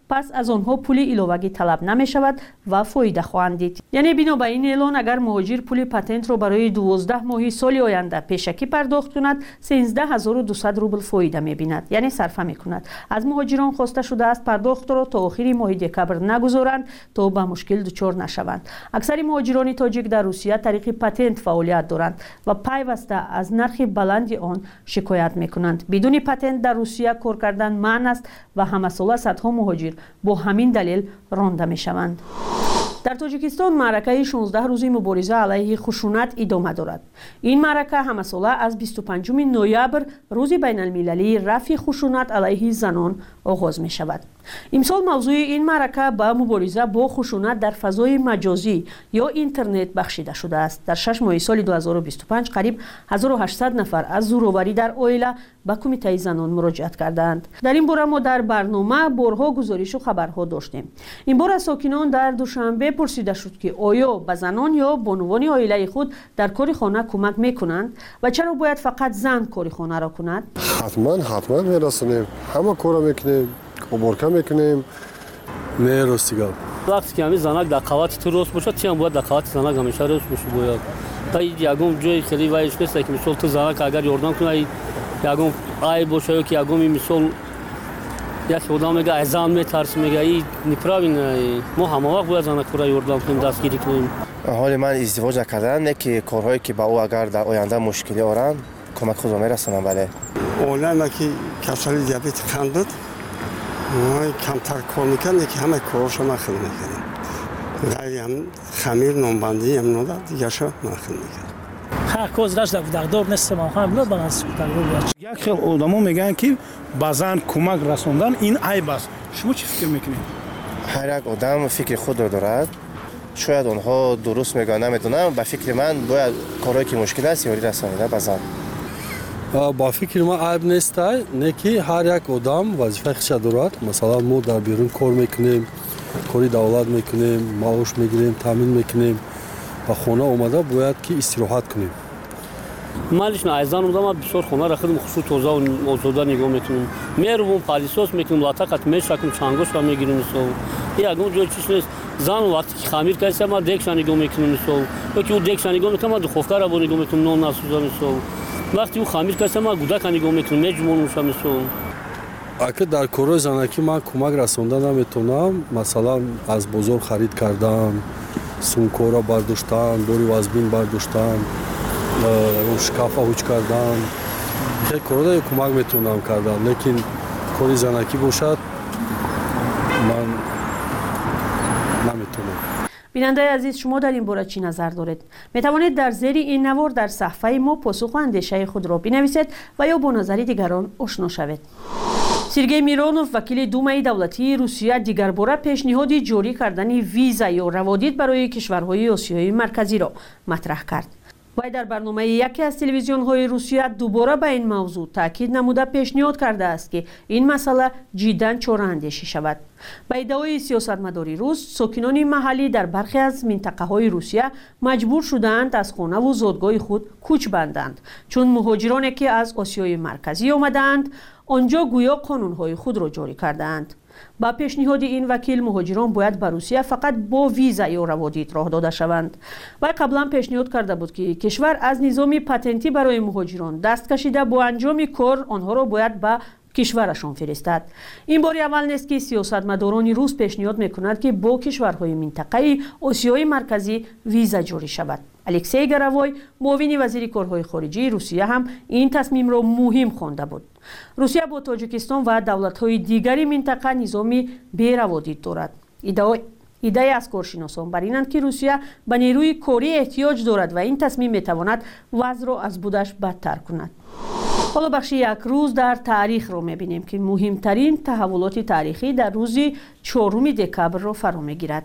پس از آنها پول ایلوگی طلب نمی شود و فایده خواهند دید. یعنی بنا به این اعلان اگر مهاجر پول پتنت را برای دوازده ماه سال آینده پیشکی پرداخت کند سیزده هزار و دویست روبل فایده می بیند، یعنی صرفه می کند. از مهاجران خواسته شده است پرداخت را تا آخر ماه دکبر نگذارند تا به مشکل دچار نشوند. اکثر مهاجران تاجیک در روسیه طریق پتنت فعالیت دارند و پیوسته از نرخ بلند آن شکایت می کنند. بدون پتنت در روسیه کار کردن منع است و همساله صدها مهاجر با همین دلیل رانده می شوند. در تاجیکستان معرکه شانزده روزی مبارزه علیه خشونت ادامه دارد. این معرکه همساله از بیست و پنجم نوامبر روز بین المللی رفع خشونت علیه زنان آغاز می شود. امسال موضوع این معرکه به مبارزه با خشونت در فضای مجازی یا اینترنت بخشیده شده است. در شش ماه سال دو هزار و بیست و پنج قریب هزار و هشتصد نفر از زورآوری در عائله به کمیته زنان مراجعت کردند. در این باره ما در برنامه بارها گزارش و خبرها داشتیم. این بار از ساکنان در دوشنبه پرسیده شد که آیا به زنان یا بانوان عائله خود در کار خانه کمک میکنند و چرا باید فقط زن کار خانه را کند؟ حتما حتما میرسونیم، همه کارا میکنیم، کمرکه میکنیم. نه راستیگاه وقتی که همین زنک در قوات تو راست باشه چی هم باید در قوات زنک همیشه راست باشه. باید تا یکم جای خیلی وایش نیست که مثال تو زنک اگر یاردم کنه یکم آی باشه که یکم مثال یک خدا میگه ازام میترس میگه این نپراوین ما همه وقت باید زنک را یاردم کنیم دستگیری کنیم. حال من ازدواج نکردن نه که کارهایی که با او اگر در آینده مشکلی آورن کمک خود میرسونم. بله اولا ما که کسل دیابت قند بود ما کمتر کار میکنیم که همه کارشو ما خیلی میکنیم. غیر هم خمیر نونبندی هم نوده دیگه شو ما خیلی میکنیم. هر کوز راش دکتر نیست ما هم بلد بناس تقریبا. یک خیلی آدمو میگن که بازن کمک رسوندن این عیب است. شما چی فکر میکنید؟ هر یک آدم فکر خود رو دارد. شاید اونها درست میگن نمیدونم. با فکر من باید کارهایی که مشکل است یاری رسانیده بازن. با فکر ما عیب نیست نه که هر یک آدم وظیفه خودش دارد. مثلا ما در بیرون کار میکنیم، کاری دولت میکنیم، معاش میگیریم، تامین میکنیم. و خانه اومده باید که استراحت کنیم. مالش نه ایزان اومدم بسیار خانه را خودم خصوص توزا و آزاده نگاه میکنم. میروم پالیسوس میکنم لاتاکت میشکم چانگوش را میگیریم سو. یا اون جای چیز نیست. زن وقتی که خمیر کسی ما دیگش نگاه میکنم سو. وقتی اون دیگش نگاه میکنم ما دو خوفکار را نگاه میکنم نون ناسوزان سو. وقتی اون خمیر کسی ما گودک نگاه میکنم مجموع میشم سو. اگه در کارهای زنکی من کمک رسوندن نمیتونم، مثلا از بازار خرید کردن، سونکو را برداشتن، دوری وزبین برداشتن، شکاف هوچ کردن، خیلی کارهای کمک میتونم کردن. لیکن کاری زنکی باشد من نمیتونم. بیننده عزیز شما در این باره چی نظر دارید؟ می توانید در زیر این نوار در صفحه ما پاسخ و اندیشه خود را بنویسید و یا با نظر دیگران آشنا شوید. سرگئی میرونوف وکیل دومای دولتی روسیه دیگر باره پیشنهاد جاری کردن ویزا یا روادید برای کشورهای آسیای مرکزی را مطرح کرد. وی در برنامه یکی از تلویزیون‌های روسیه دوباره به این موضوع تاکید نموده پیشنهاد کرده است که این مسئله جداً چاره‌اندیشی شود. به ادعای سیاستمداری روس، ساکنان محلی در برخی از منطقه‌های روسیه مجبور شدند از خانه و زادگاه خود کوچ بندند، چون مهاجرانی که از آسیای مرکزی آمدند آنجا گویا قانون‌های خود را جاری کردند. با پیشنهاد این وکیل مهاجران باید به روسیه فقط با ویزا یا روادید راه داده شوند. و قبلا پیشنهاد کرده بود که کشور از نظام پتنتی برای مهاجران دست کشیده با انجام کار آنها را باید به کشورشان فرستد. این بار اول نیست که سیاستمداران روس پیشنهاد میکنند که با کشورهای منطقه آسیای مرکزی ویزا جاری شود. الکسی گراوای معاون وزیر کارهای خارجی روسیه هم این تصمیم را مهم خوانده بود. روسیه با تاجیکستان و دولت‌های دیگری منطقه نظامی بی‌روادید دارد. ایده از کارشناسان بر اینند که روسیه به نیروی کاری احتیاج دارد و این تصمیم میتواند وضع را از بودش بدتر کند. حالا بخش یک روز در تاریخ را میبینیم که مهمترین تحولات تاریخی در روز چهارم دکبر را فرا میگیرد.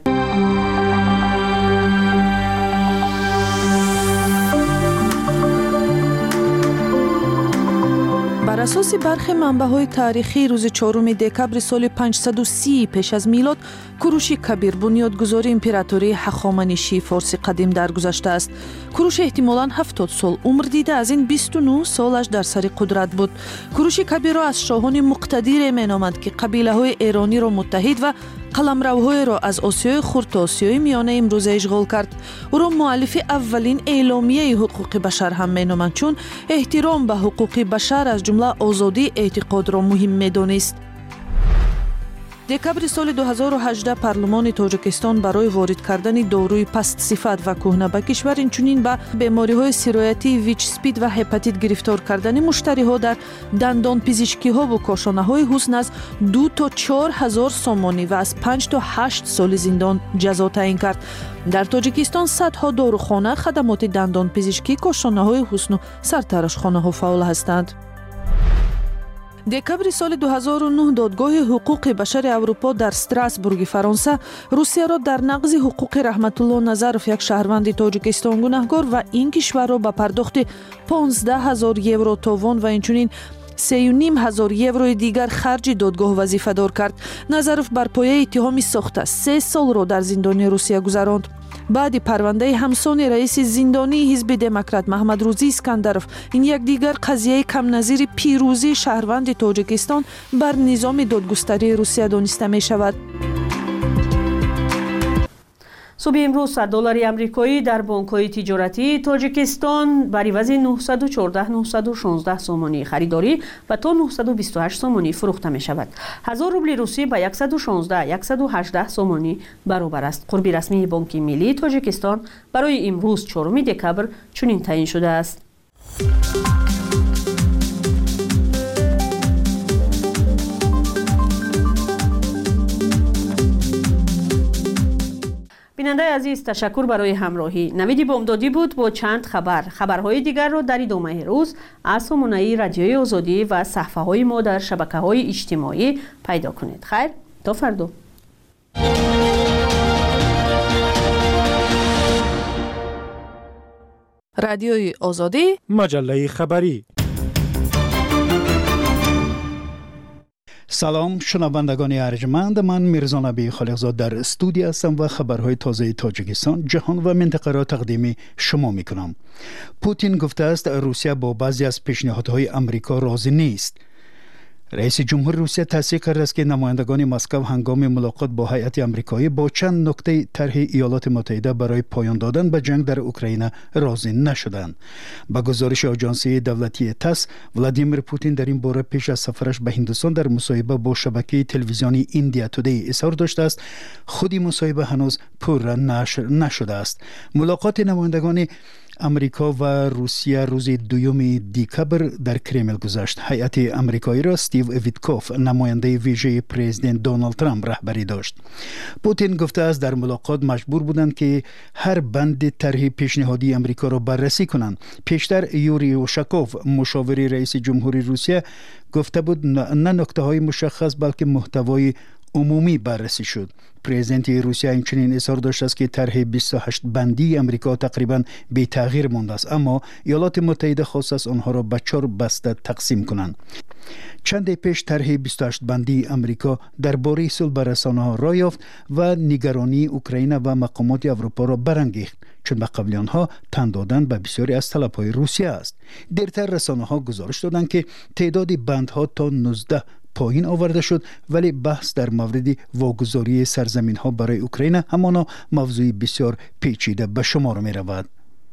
بر اساس برخی منبع‌های تاریخی روز چهارم دکبر سال پانصد و سی پیش از میلاد کوروش کبیر بنیادگذار امپراتوری هخامنشی فارس قدیم درگذشته است. کوروش احتمالاً هفتاد سال عمر دیده از این بیست و نه سالش در سر قدرت بود. کوروش کبیر را از شاهان مقتدر مینامند که قبیله‌های ایرانی را متحد و قلمروهای را از آسیای خرد تا آسیای میانه امروزه اشغال کرد. او را مؤلف اولین اعلامیه حقوق بشر هم مینامند، چون احترام به حقوق بشر از جمله آزادی اعتقاد را مهم میدانست. دکبر سال دو هزار و هجده پارلمان تاجیکستان برای وارد کردن داروی پست صفت و کهنه به کشور اینچنین به بیماری‌های سرایتی ویچ اسپید و هپاتیت گرفتار کردن مشتری‌ها در دندان پزشکی‌ها و کاشانه‌های حسن از دو تا چهار هزار سامانی و از پنج تا هشت سال زندان جزا تعیین کرد. در تاجیکستان صدها داروخانه، خدمات دندان پزشکی، کاشانه‌های حسن و سرتراشخانه‌ها فعال هستند. دکبر سال دو هزار و نه دادگاه حقوق بشر اروپا در استراسبورگ فرانسه روسیه را در نقض حقوق رحمت الله نظرف، یک شهروند تاجیکستان، گناهکار و این کشور را به پرداخت پانزده هزار یورو تاوان و اینچنین سه و نیم هزار یورو دیگر خرج دادگاه وظیفه دار کرد. نظرف بر پایه اتهامی ساخته سه سال را در زندان روسیه گذراند. بعد پرونده همسان رئیس زندانی حزب دموکرات محمد روزی اسکندرف، این یک دیگر قضیه کم نظیر پیروزی شهروند تاجیکستان بر نظام دادگستری روسیه دانسته می شود. صبح امروز صد دلار آمریکایی در بانک‌های تجارتی تاجیکستان بر عوض نهصد و چهارده نهصد و شانزده سومانی خریداری و تا نهصد و بیست و هشت سومانی فروخته می شود. هزار روبل روسی با صد و شانزده صد و هجده سومانی برابر است. قرب رسمی بانک ملی تاجیکستان برای امروز چهارم دکبر چنین تعیین شده است. بیننده عزیز، تشکر برای همراهی. نوید بامدادی بود با چند خبر. خبرهای دیگر را در ادامه روز از سامانه رادیوی آزادی و صفحه های ما در شبکه های اجتماعی پیدا کنید. خیر، تا فردا. رادیوی آزادی، مجله خبری. سلام شنوندگان ارجمند، من میرزا نبی خالقزاد در استودیو هستم و خبرهای تازه تاجیکستان، جهان و منطقه را تقدیم شما می کنم. پوتین گفته است روسیه با بعضی از پیشنهادهای امریکا راضی نیست. رئیس جمهور روسیه تصدیق کرده است که نمایندگان مسکو هنگام ملاقات با هیئت آمریکایی با چند نکته طرح ایالات متحده برای پایان دادن به جنگ در اوکراین راضی نشدند. با گزارش آژانسی دولتی تاس، ولادیمیر پوتین در این باره پیش از سفرش به هندوستان در مصاحبه با شبکه تلویزیونی ایندیا تودی اظهار داشته است خودی مصاحبه هنوز پر نشر نشده است. ملاقات نمایندگان امریکا و روسیه روز دوم دکبر در کرمل گذشت. هیئت آمریکایی را استیو ویتکوف، نماینده ویژه پرزیدنت دونالد ترامپ، رهبری داشت. پوتین گفته است در ملاقات مجبور بودند که هر بند طرح پیشنهادی امریکا را بررسی کنند. پیشتر یوری اوشاکوف، مشاور رئیس جمهوری روسیه، گفته بود نه نکته های مشخص بلکه محتوای عمومی بررسی شد. پرزیدنت روسیه اینچنین اظهار داشته است که طرح بیست و هشت بندی امریکا تقریبا بی تغییر مانده است، اما ایالات متحده خواست است آنها را به چهار بسته تقسیم کنند. چند پیش طرح بیست و هشت بندی امریکا درباره صلح به رسانه‌ها راه یافت و نگرانی اوکراین و مقامات اروپا را برانگیخت، چون به قبل آنها تن دادن به بسیاری از طلب‌های روسیه است. دیرتر رسانه‌ها گزارش دادند که تعداد بندها تا نوزده پایین آورده شد، ولی بحث در مورد واگذاری سرزمین ها برای اوکراین همانا موضوع بسیار پیچیده به شمار می رود.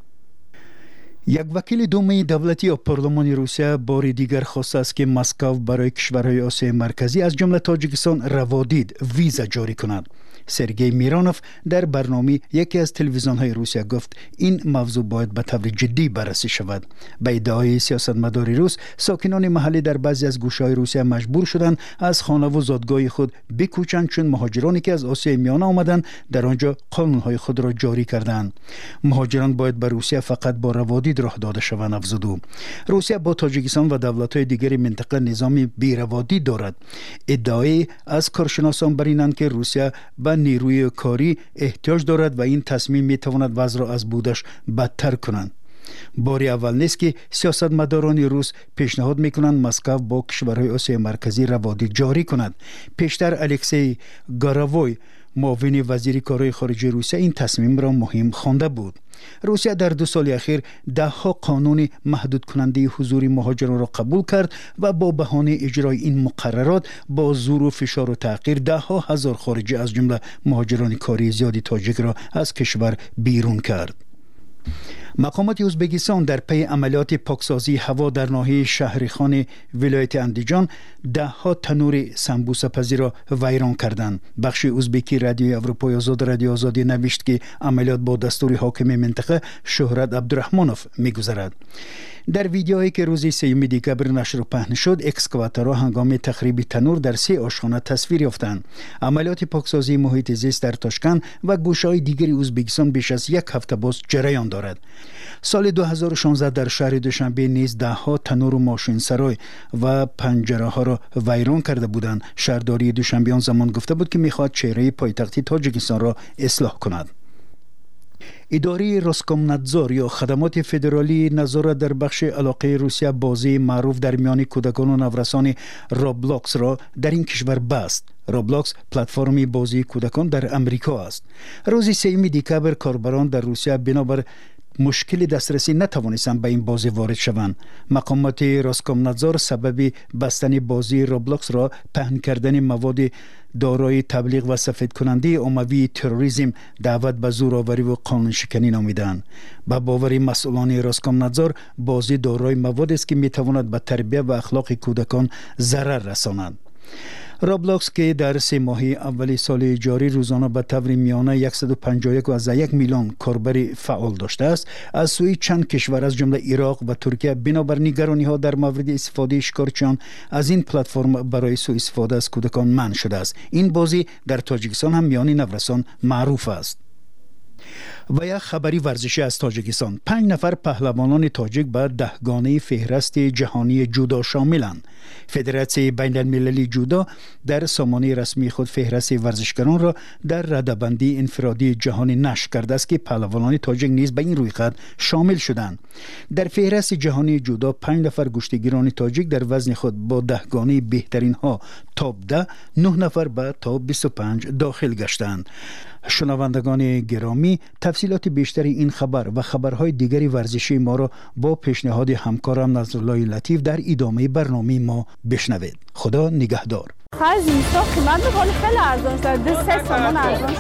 یک وکیل دوم دولتی پارلمان روسیه بار دیگر خواسته است که مسکو برای کشورهای آسیای مرکزی از جمله تاجیکستان روادید ویزا جاری کند. سرگئی میرانوف در برنامه یکی از تلویزیون‌های روسیه گفت این موضوع باید به طور جدی بررسی شود. به ادعای سیاستمدار روس، ساکنان محلی در بعضی از گوشه‌های روسیه مجبور شدند از خانه و زادگاه خود بکوچند، چون مهاجرانی که از آسیای میانه آمدند در آنجا قانون‌های خود را جاری کردند. مهاجران باید به روسیه فقط با روادید راه داده شوند افزود او. روسیه با تاجیکستان و دولت‌های دیگر منطقه نظامی بی‌روادید دارد. ادعای از کارشناسان بر اینند که روسیه به نیروی کاری احتیاج دارد و این تصمیم میتواند وضع را از بودش بدتر کنند. باری اول نیست که سیاستمداران روس پیشنهاد میکنند مسکو با کشورهای آسیای مرکزی روابط جاری کند. پیشتر الکسی گاراوی معاون وزیر کارهای خارجه روسیه این تصمیم را مهم خوانده بود. روسیه در دو سال اخیر ده ها قانون محدود کننده حضور مهاجران را قبول کرد و با بهانه اجرای این مقررات با زور و فشار و تحقیر ده ها هزار خارجی از جمله مهاجران کاری زیادی تاجیک را از کشور بیرون کرد. مقامات ازبکستان در پی عملیات پاکسازی هوا در ناحیه شهرخان ولایت اندیجان ده ها تنور سمبوسه پزی را ویران کردند. بخش ازبکی رادیوی اروپای آزاد رادیو آزادی نوشت که عملیات با دستور حاکم منطقه شهرت عبدالرحمانوف می‌گذرد. در ویدیویی که روز سوم دکبر نشر و پهن شد، اکسکواتورها هنگام تخریب تنور در سه آشخانه تصویر یافتند. عملیات پاکسازی محیط زیست در تاشکند و گوشه‌های دیگری ازبکستان بیش از یک هفته باز جریان دارد. سال دو هزار و شانزده در شهر دوشنبه نیز ده ها تنور و ماشین سرای و پنجره ها را ویران کرده بودند. شهرداری دوشنبه آن زمان گفته بود که می‌خواهد چهره پایتختی تاجیکستان را اصلاح کند. اداره روسکومنادزور یا خدمات فدرالی نظارت در بخش علاقه روسیه بازی معروف در میان کودکان و نورسان رابلاکس را در این کشور بست. رابلاکس پلتفرمی بازی کودکان در امریکا است. روز سوم دکبر کاربران در روسیه بنابر مشکل دسترسی نتوانستند به این بازی وارد شوند. مقامات روسکومنادزور سبب بستن بازی رابلاکس را پهن کردن مواد دارای تبلیغ و سفید کننده عمومی تروریسم، دعوت به زورآوری و قانون شکنی نامیدند. به باور مسئولان روسکومنادزور بازی دارای مواد است که میتواند به تربیت و اخلاق کودکان ضرر رساند. رابلاکس که در سه ماه اولی سال جاری روزانه به طور میانه صد و پنجاه و یک و یک میلیون کاربر فعال داشته است، از سوی چند کشور از جمله عراق و ترکیه بنابر نگرانی ها در مورد استفاده شکارچیان از این پلتفرم برای سوء استفاده از کودکان منع شده است. این بازی در تاجیکستان هم میان نورسان معروف است. و یک خبری ورزشی از تاجیکستان. پنج نفر پهلوانان تاجیک به دهگانه فهرست جهانی جودو شاملند. فدراسیون بین المللی جودو در سامانه رسمی خود فهرست ورزشکاران را در رده‌بندی انفرادی جهانی نشر کرده است که پهلوانان تاجیک نیز به این رویخط شامل شدند. در فهرست جهانی جودو پنج نفر گشتگیران تاجیک در وزن خود با دهگانه بهترین ها تاپ ده، نه نفر به تاپ بیست و پنج داخل گشتند. شنوندگان گرامی، تفصیلات بیشتری این خبر و خبرهای دیگری ورزشی ما را با پیشنهاد همکارم نظرالله لطیف در ادامه برنامه ما بشنوید. خدا نگهدار. خیلی زیستا قیمت میکنه خیلی ارزان شد. دو سه سامان ارزان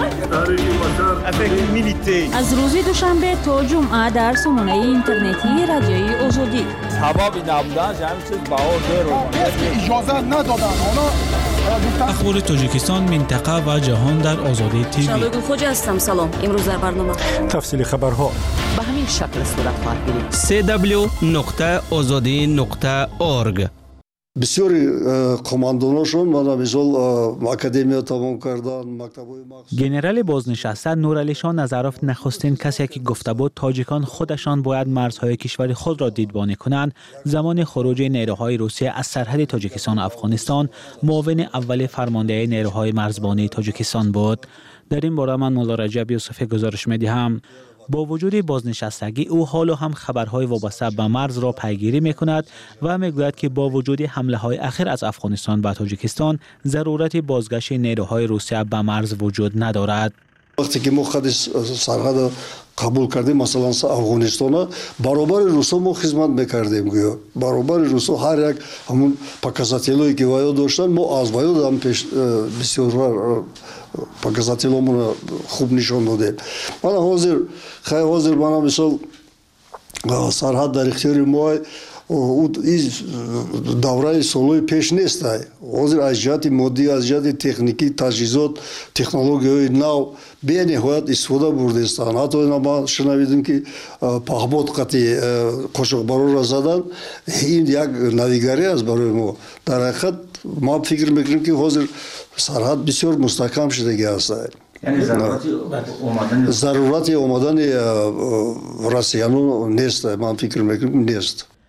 شد. از روز دوشنبه تا جمعه در سامانه اینترنتی رادیوی آزادی. سبابی نبودن همین چیز باور دارو. اجازه ندادن. اخبار تاجیکستان، منطقه و جهان در آزادی تیوی. شبگون خوجا هستم. سلام. امروز در برنامه تفصیل خبرها به همین شکل صورت خواهد گرفت. سه دبلیو نقطه آزادی نقطه اورگ. بسیاری قمانداناشون من مثال اکادمیا تمام کردن، مکتبای مخصوص. گنرال بازنشسته نورعلی شاه نظرов نخستین کسی که گفته بود تاجیکان خودشان باید مرزهای کشور خود را دیدبانی کنند، زمان خروج نیروهای روسیه از سرحد تاجیکستان و افغانستان معاون اول فرمانده نیروهای مرزبانی تاجیکستان بود. در این باره من مولا رجب یوسفی گزارش می‌دهم. با وجود بازنشستگی او حالا هم خبرهای وابسته به مرز را پیگیری می‌کند و می‌گوید که با وجود حمله‌های اخیر از افغانستان به تاجیکستان ضرورت بازگشت نیروهای روسیه به مرز وجود ندارد. وقتی که ما خط سرحد قبول کردیم مثلا افغانستان برابر روسا ما خدمت میکردیم گویا برابر روسا هر یک همون показателی که وایو داشتن ما از وایو هم پیش بسیار показателامون خوب نشون دادیم. من حاضر خیلی حاضر من مثلا سرحد در اختیار ما او این دوره سالهای پیش نیست. حاضر از جهت مادی از جهت تکنیکی تجهیزات تکنولوژی نو به نهایت استفاده برده است. حتی ما شنیدیم که پهباد قطعی قاشقبارو را زدن. این یک نویگری است برای ما. در حقیقت ما فکر میکنیم که حاضر سرحد بسیار مستحکم شده است. یعنی ضرورتی اومدن ضرورتی اومدن روسیانو نیست. من فکر میکنم نیست.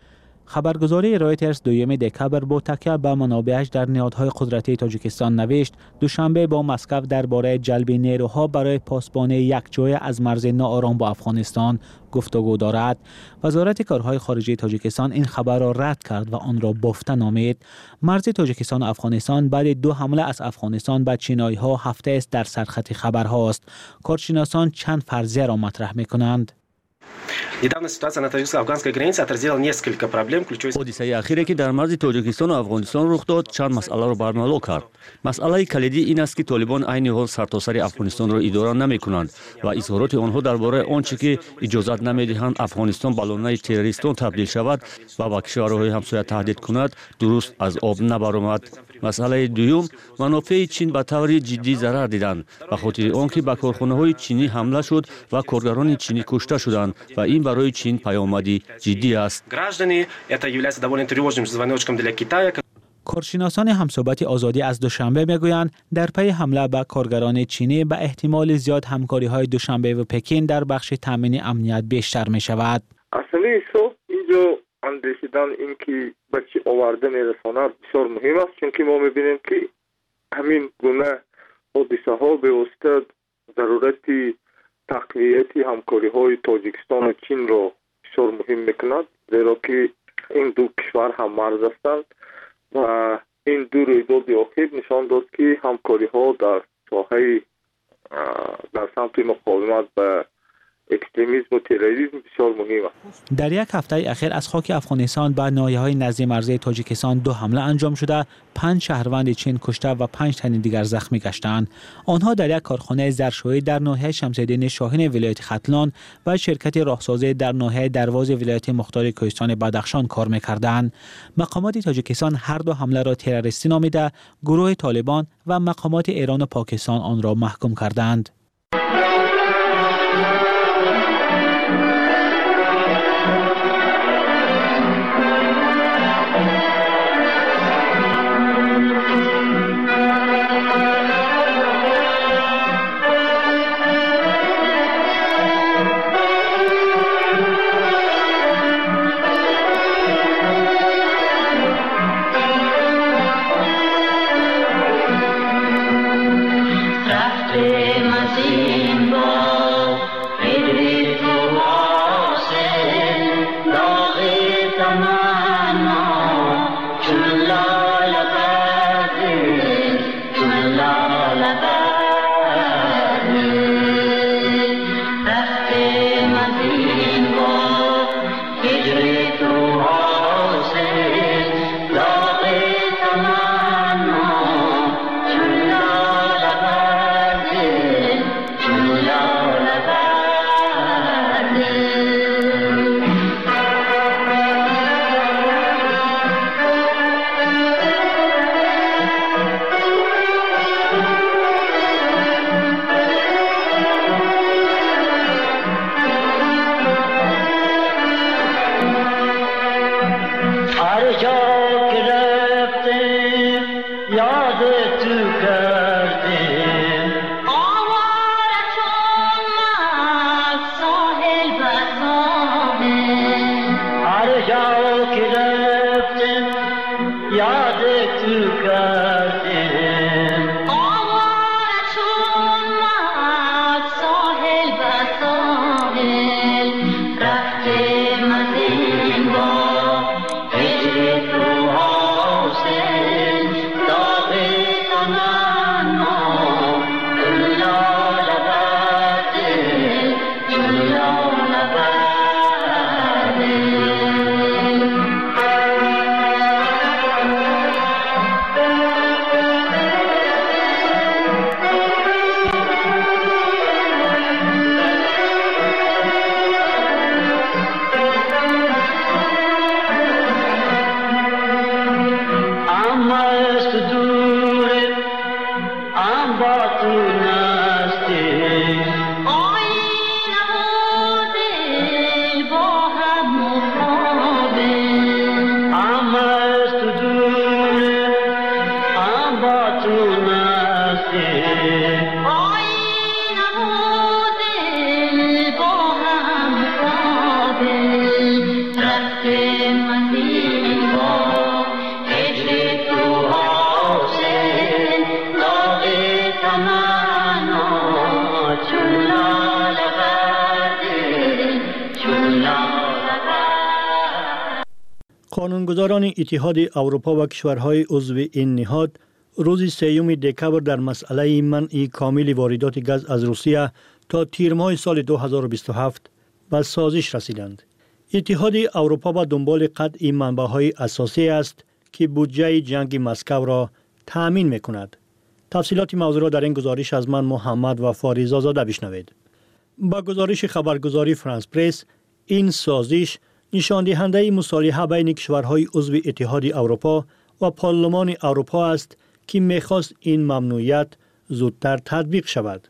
خبرگزاری رایترز دوم دکبر با تکیه به منابعش در نهادهای قدرتی تاجیکستان نوشت دوشنبه با مسکو درباره جلب نیروها برای پاسبانی یک جای از مرز ناآرام با افغانستان گفتگو دارد. وزارت کارهای خارجه تاجیکستان این خبر را رد کرد و آن را بافته نامید. مرز تاجیکستان و افغانستان بعد دو حمله از افغانستان به چینایی‌ها هفته است در سرخط خبرهاست. کارشناسان چند فرضیه را مطرح می‌کنند. حادثه اخیری که در مرز تاجیکستان و افغانستان رخ داد چند مسئله را برملا کرد. مسئله کلیدی این است که طالبان عین حال سرتاسر افغانستان را اداره نمی‌کنند و اظهارات آنها درباره آنچه که اجازت نمی‌دهند افغانستان به لانه تروریستان تبدیل شود و با کشورهای همسایه تهدید کند درست از آب نبرآمد. مسئله دوم، منافع چین به طور جدی ضرر دیدند به خاطر آنکه به کارخانه‌های چینی حمله شد و کارگران چینی کشته شدند و این برای چین پیامدی جدی است. کارشناسان همصحبت آزادی از دوشنبه میگویند در پی حمله به کارگران چینی به احتمال زیاد همکاری‌های دوشنبه و پکین در بخش تامین امنیت بیشتر می شود. اصلی صبح اینجا اندیشیدن این که به چی آورده میرساند بسیار مهم است، چون که ما میبینیم که همین گونه حادثه ها به واسطه ضرورت تقویت همکاری های تاجیکستان و چین را بسیار مهم میکند، زیرا که این دو کشور هم مرز هستند و این دو رویداد اخیر نشان داد که همکاری ها در ساحه در سمت مقاومت به اکستریمیسم و تروریسم بسیار مهم است. در یک هفته اخیر از خاک افغانستان به ناحیه‌های نزدیک مرزی تاجیکستان دو حمله انجام شده، پنج شهروند چین کشته و پنج تن دیگر زخمی گشتند. آنها در یک کارخانه ظرفشویی در ناحیه شمس‌الدین شاهین ولایت ختلان و شرکت راهسازی در ناحیه درواز ولایت مختار کوهستان بدخشان کار می‌کردند. مقامات تاجیکستان هر دو حمله را تروریستی نامیده، گروه طالبان و مقامات ایران و پاکستان آن را محکوم کردند. Oh قانونگذاران اتحاد اروپا و کشورهای عضو این نهاد روز سوم دکبر در مسئله منع کامل واردات گاز از روسیه تا تیر ماه سال دو هزار و بیست و هفت به سازش رسیدند. اتحاد اروپا به دنبال قطع منبع‌های اساسی است که بودجه جنگ مسکو را تأمین می‌کند. تفصیلات موضوع را در این گزارش از من محمد و فاریزا زاده بشنوید. با گزارش خبرگزاری فرانس پرس، این سازش نشان دهنده مصالحه بین کشورهای عضو اتحاد اروپا و پارلمان اروپا است که می‌خواست این ممنوعیت زودتر تطبیق شود.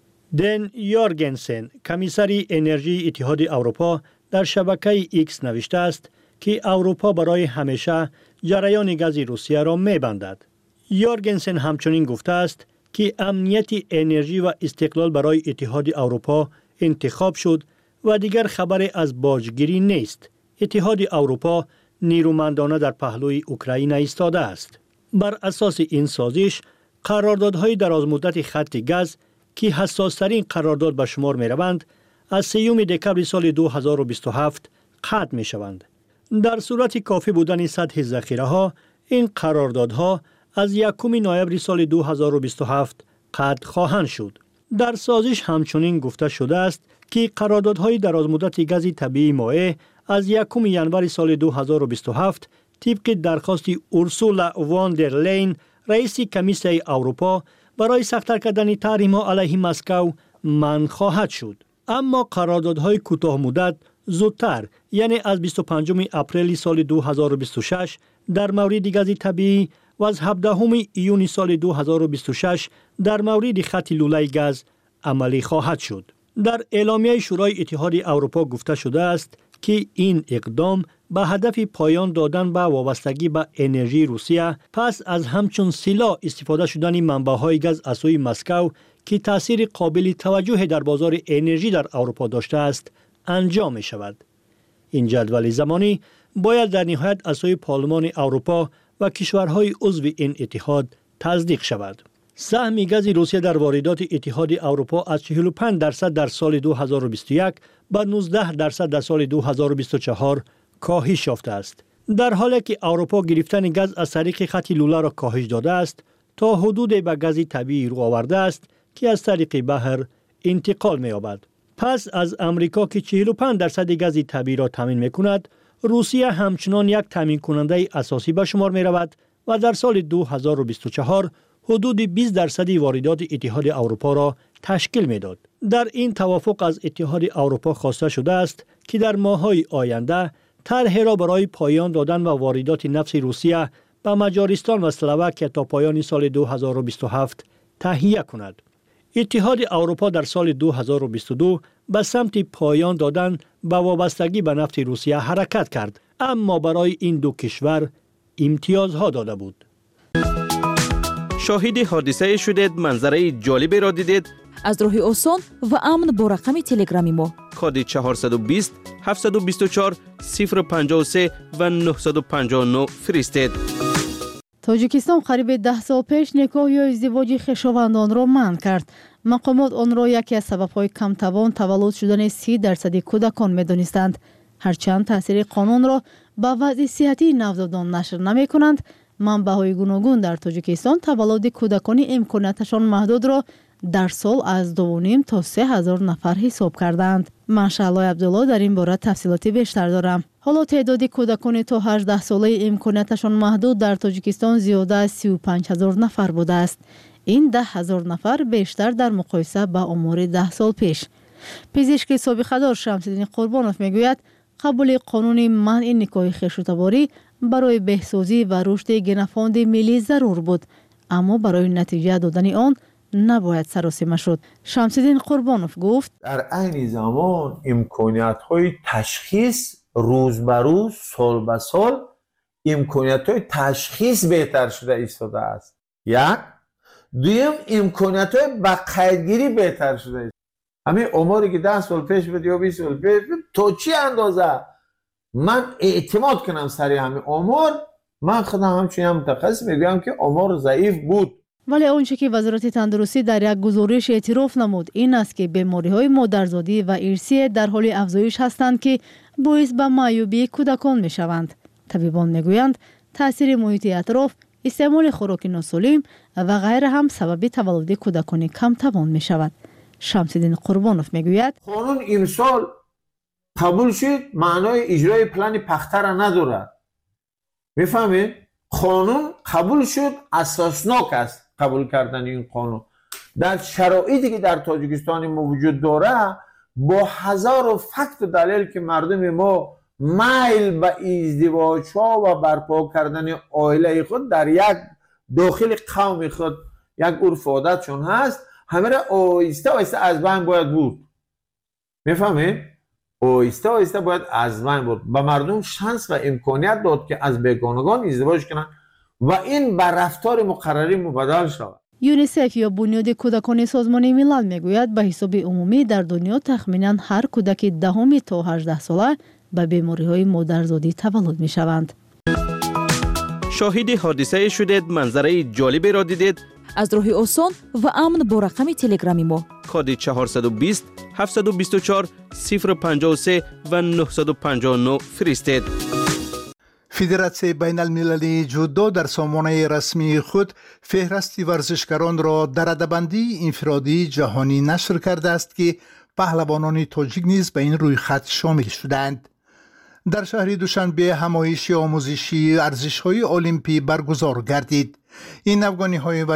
دن یورگنسن، کمیسر انرژی اتحاد اروپا، در شبکه ایکس نوشته است که اروپا برای همیشه جریان گاز روسیه را می‌بندد. یورگنسن همچنین گفته است که امنیت انرژی و استقلال برای اتحاد اروپا انتخاب شد و دیگر خبری از باجگیری نیست. اتحاد اروپا نیرومندانه در پهلوی اوکراین ایستاده است. بر اساس این سازش، قراردادهای درازمدت خط گاز که حساس‌ترین قرارداد به شمار می‌روند، از سوم دکبر سال دو هزار و بیست و هفت قطع می‌شوند. در صورت کافی بودن سطح ذخیره‌ها، این قراردادها از یکم نوامبر سال دو هزار و بیست و هفت قطع خواهند شد. در سازش همچنین گفته شده است که قراردادهای درازمدت گاز طبیعی مائع از یکم ژانویه سال دو هزار و بیست و هفت طبق درخواست اورسولا وان در لین، رئیس کمیسیون اروپا، برای سخت‌تر کردن تحریم‌ها علیه مسکو منع خواهد شد. اما قراردادهای کوتاه مدت زودتر، یعنی از بیست و پنجم اپریل سال دو هزار و بیست و شش در مورد گاز طبیعی و از هفدهم ایون سال دو هزار و بیست و شش در مورد خط لوله گاز عملی خواهد شد. در اعلامیه شورای اتحاد اروپا گفته شده است که این اقدام به هدف پایان دادن به وابستگی به انرژی روسیه پس از همچون سلاح استفاده شدن منبع‌های گاز از سوی مسکو که تأثیر قابل توجه در بازار انرژی در اروپا داشته است انجام می شود. این جدول زمانی باید در نهایت از سوی پارلمان اروپا و کشورهای عضو این اتحاد تصدیق شود. سهم گاز روسیه در واردات اتحاد اروپا از چهل و پنج درصد در سال دو هزار و بیست و یک به نوزده درصد در سال دو هزار و بیست و چهار کاهش یافته است. در حالی که اروپا گرفتن گاز از طریق خط لوله را کاهش داده است، تا حدود به گاز طبیعی رو آورده است که از طریق بحر انتقال می‌یابد. پس از امریکا که چهل و پنج درصد گاز طبیعی را تامین می‌کند، روسیه همچنان یک تامین کننده اساسی به شمار می‌رود و در سال دو هزار و بیست و چهار حدود بیست درصد واردات اتحاد اروپا را تشکیل می‌داد. در این توافق از اتحاد اروپا خواسته شده است که در ماه‌های آینده طرح را برای پایان دادن و واردات نفت روسیه به مجارستان و اسلواکیه تا پایان سال دو هزار و بیست و هفت تهیه کند. اتحاد اروپا در سال دو هزار و بیست و دو به سمت پایان دادن به وابستگی به نفت روسیه حرکت کرد، اما برای این دو کشور امتیازها داده بود. شاهد حادثه شدید، منظره جالبی را دیدید؟ از راه آسان و امن با رقم تلگرامی ما کد چهارصد و بیست هفتصد و بیست و چهار صفر پنجاه و سه و نهصد و پنجاه و نه فرستید. تاجیکستان قریب ده سال پیش نکاح یا ازدواج خویشاوندان را منع کرد. مقامات آن را یکی از سبب‌های کم توان تولد شدن سی درصد کودکان می‌دانستند. هرچند تاثیر قانون را به وضع صحتی نوزادان نشر نمی‌کنند، منبع‌های گوناگون در تاجیکستان تولد کودکان امکاناتشان محدود را در سال از دو و نیم تا سه هزار نفر حساب کردند. ماشاءالله عبدالله در این باره تفصیلاتی بیشتر دارم. حالا تعداد کودکان تا هجده ساله امکاناتشان محدود در تاجیکستان زیاده از سی و پنج هزار نفر بوده است. این ده هزار نفر بیشتر در مقایسه با آمار ده سال پیش. پزشک سابقه‌دار شمس‌الدین قربانوف میگوید قبول قانون منع نکاح خویشاوندی برای بهسازی و رشد گنفاند ملی ضرور بود، اما برای نتیجه دادن آن نباید سراسیمه شد. شمس‌الدین قربانوف گفت در عین زمان امکانیت‌های تشخیص روز به روز، سال به سال امکانیت‌های تشخیص بهتر شده ایستاده است. یک دویم امکانیت‌های با قیدگیری بهتر شده است. همین عمری که ده سال پیش بود یا بیست سال پیش بود، تا چی اندازه من اعتماد کنم سری همین عمر، من خودم همچنین متخصص میگم که عمر ضعیف بود. ولی آنچه که وزارت تندرستی در یک گزارش اعتراف نمود این است که بیماری‌های مادرزادی و ارثی در حال افزایش هستند که باعث به معیوبی کودکان می‌شوند. طبیبان می‌گویند تاثیر محیط اطراف، استعمال خوراک ناسالم و غیره هم سبب تولد کودکان کم توان می‌شود. شمس‌الدین قربانوف می‌گوید قانون امسال قبول شد معنای اجرای پلان پخته را ندارد. می‌فهمید؟ قانون قبول شد اساسناک است قبول کردن این قانون. در شرایطی که در تاجیکستان ما وجود داره با هزار و فکت و دلیل که مردم ما میل به ازدواج ها و برپا کردن عائله خود در یک داخل قوم خود یک عرف عادتشون هست، همه را آهسته آهسته از بین باید بود. میفهمید؟ آهسته آهسته باید از بین بود. به مردم شانس و امکانیت داد که از بیگانگان ازدواج کنند و این به رفتار مقرری مبدل شود. یونیسف یا بنیاد کودکان سازمان ملل میگوید به حساب عمومی در دنیا تخمینا هر کودک دهم تا هجده ساله به بیماری‌های مادرزادی تولد میشوند. شاهد حادثه شدید، منظره جالبی را دیدید؟ از راه آسان و امن با رقم تلگرامی ما کد چهارصد و بیست هفتصد و بیست و چهار صفر پنجاه و سه و نهصد و پنجاه و نه فرستید. فدراسیون بین المللی جودو در سامانه رسمی خود فهرست ورزشکاران را در رده‌بندی انفرادی جهانی نشر کرده است که پهلوانان تاجیک نیز به این رویخط شامل شدند. در شهر دوشنبه همایش آموزشی ارزش‌های المپی برگزار گردید. این افغانی‌های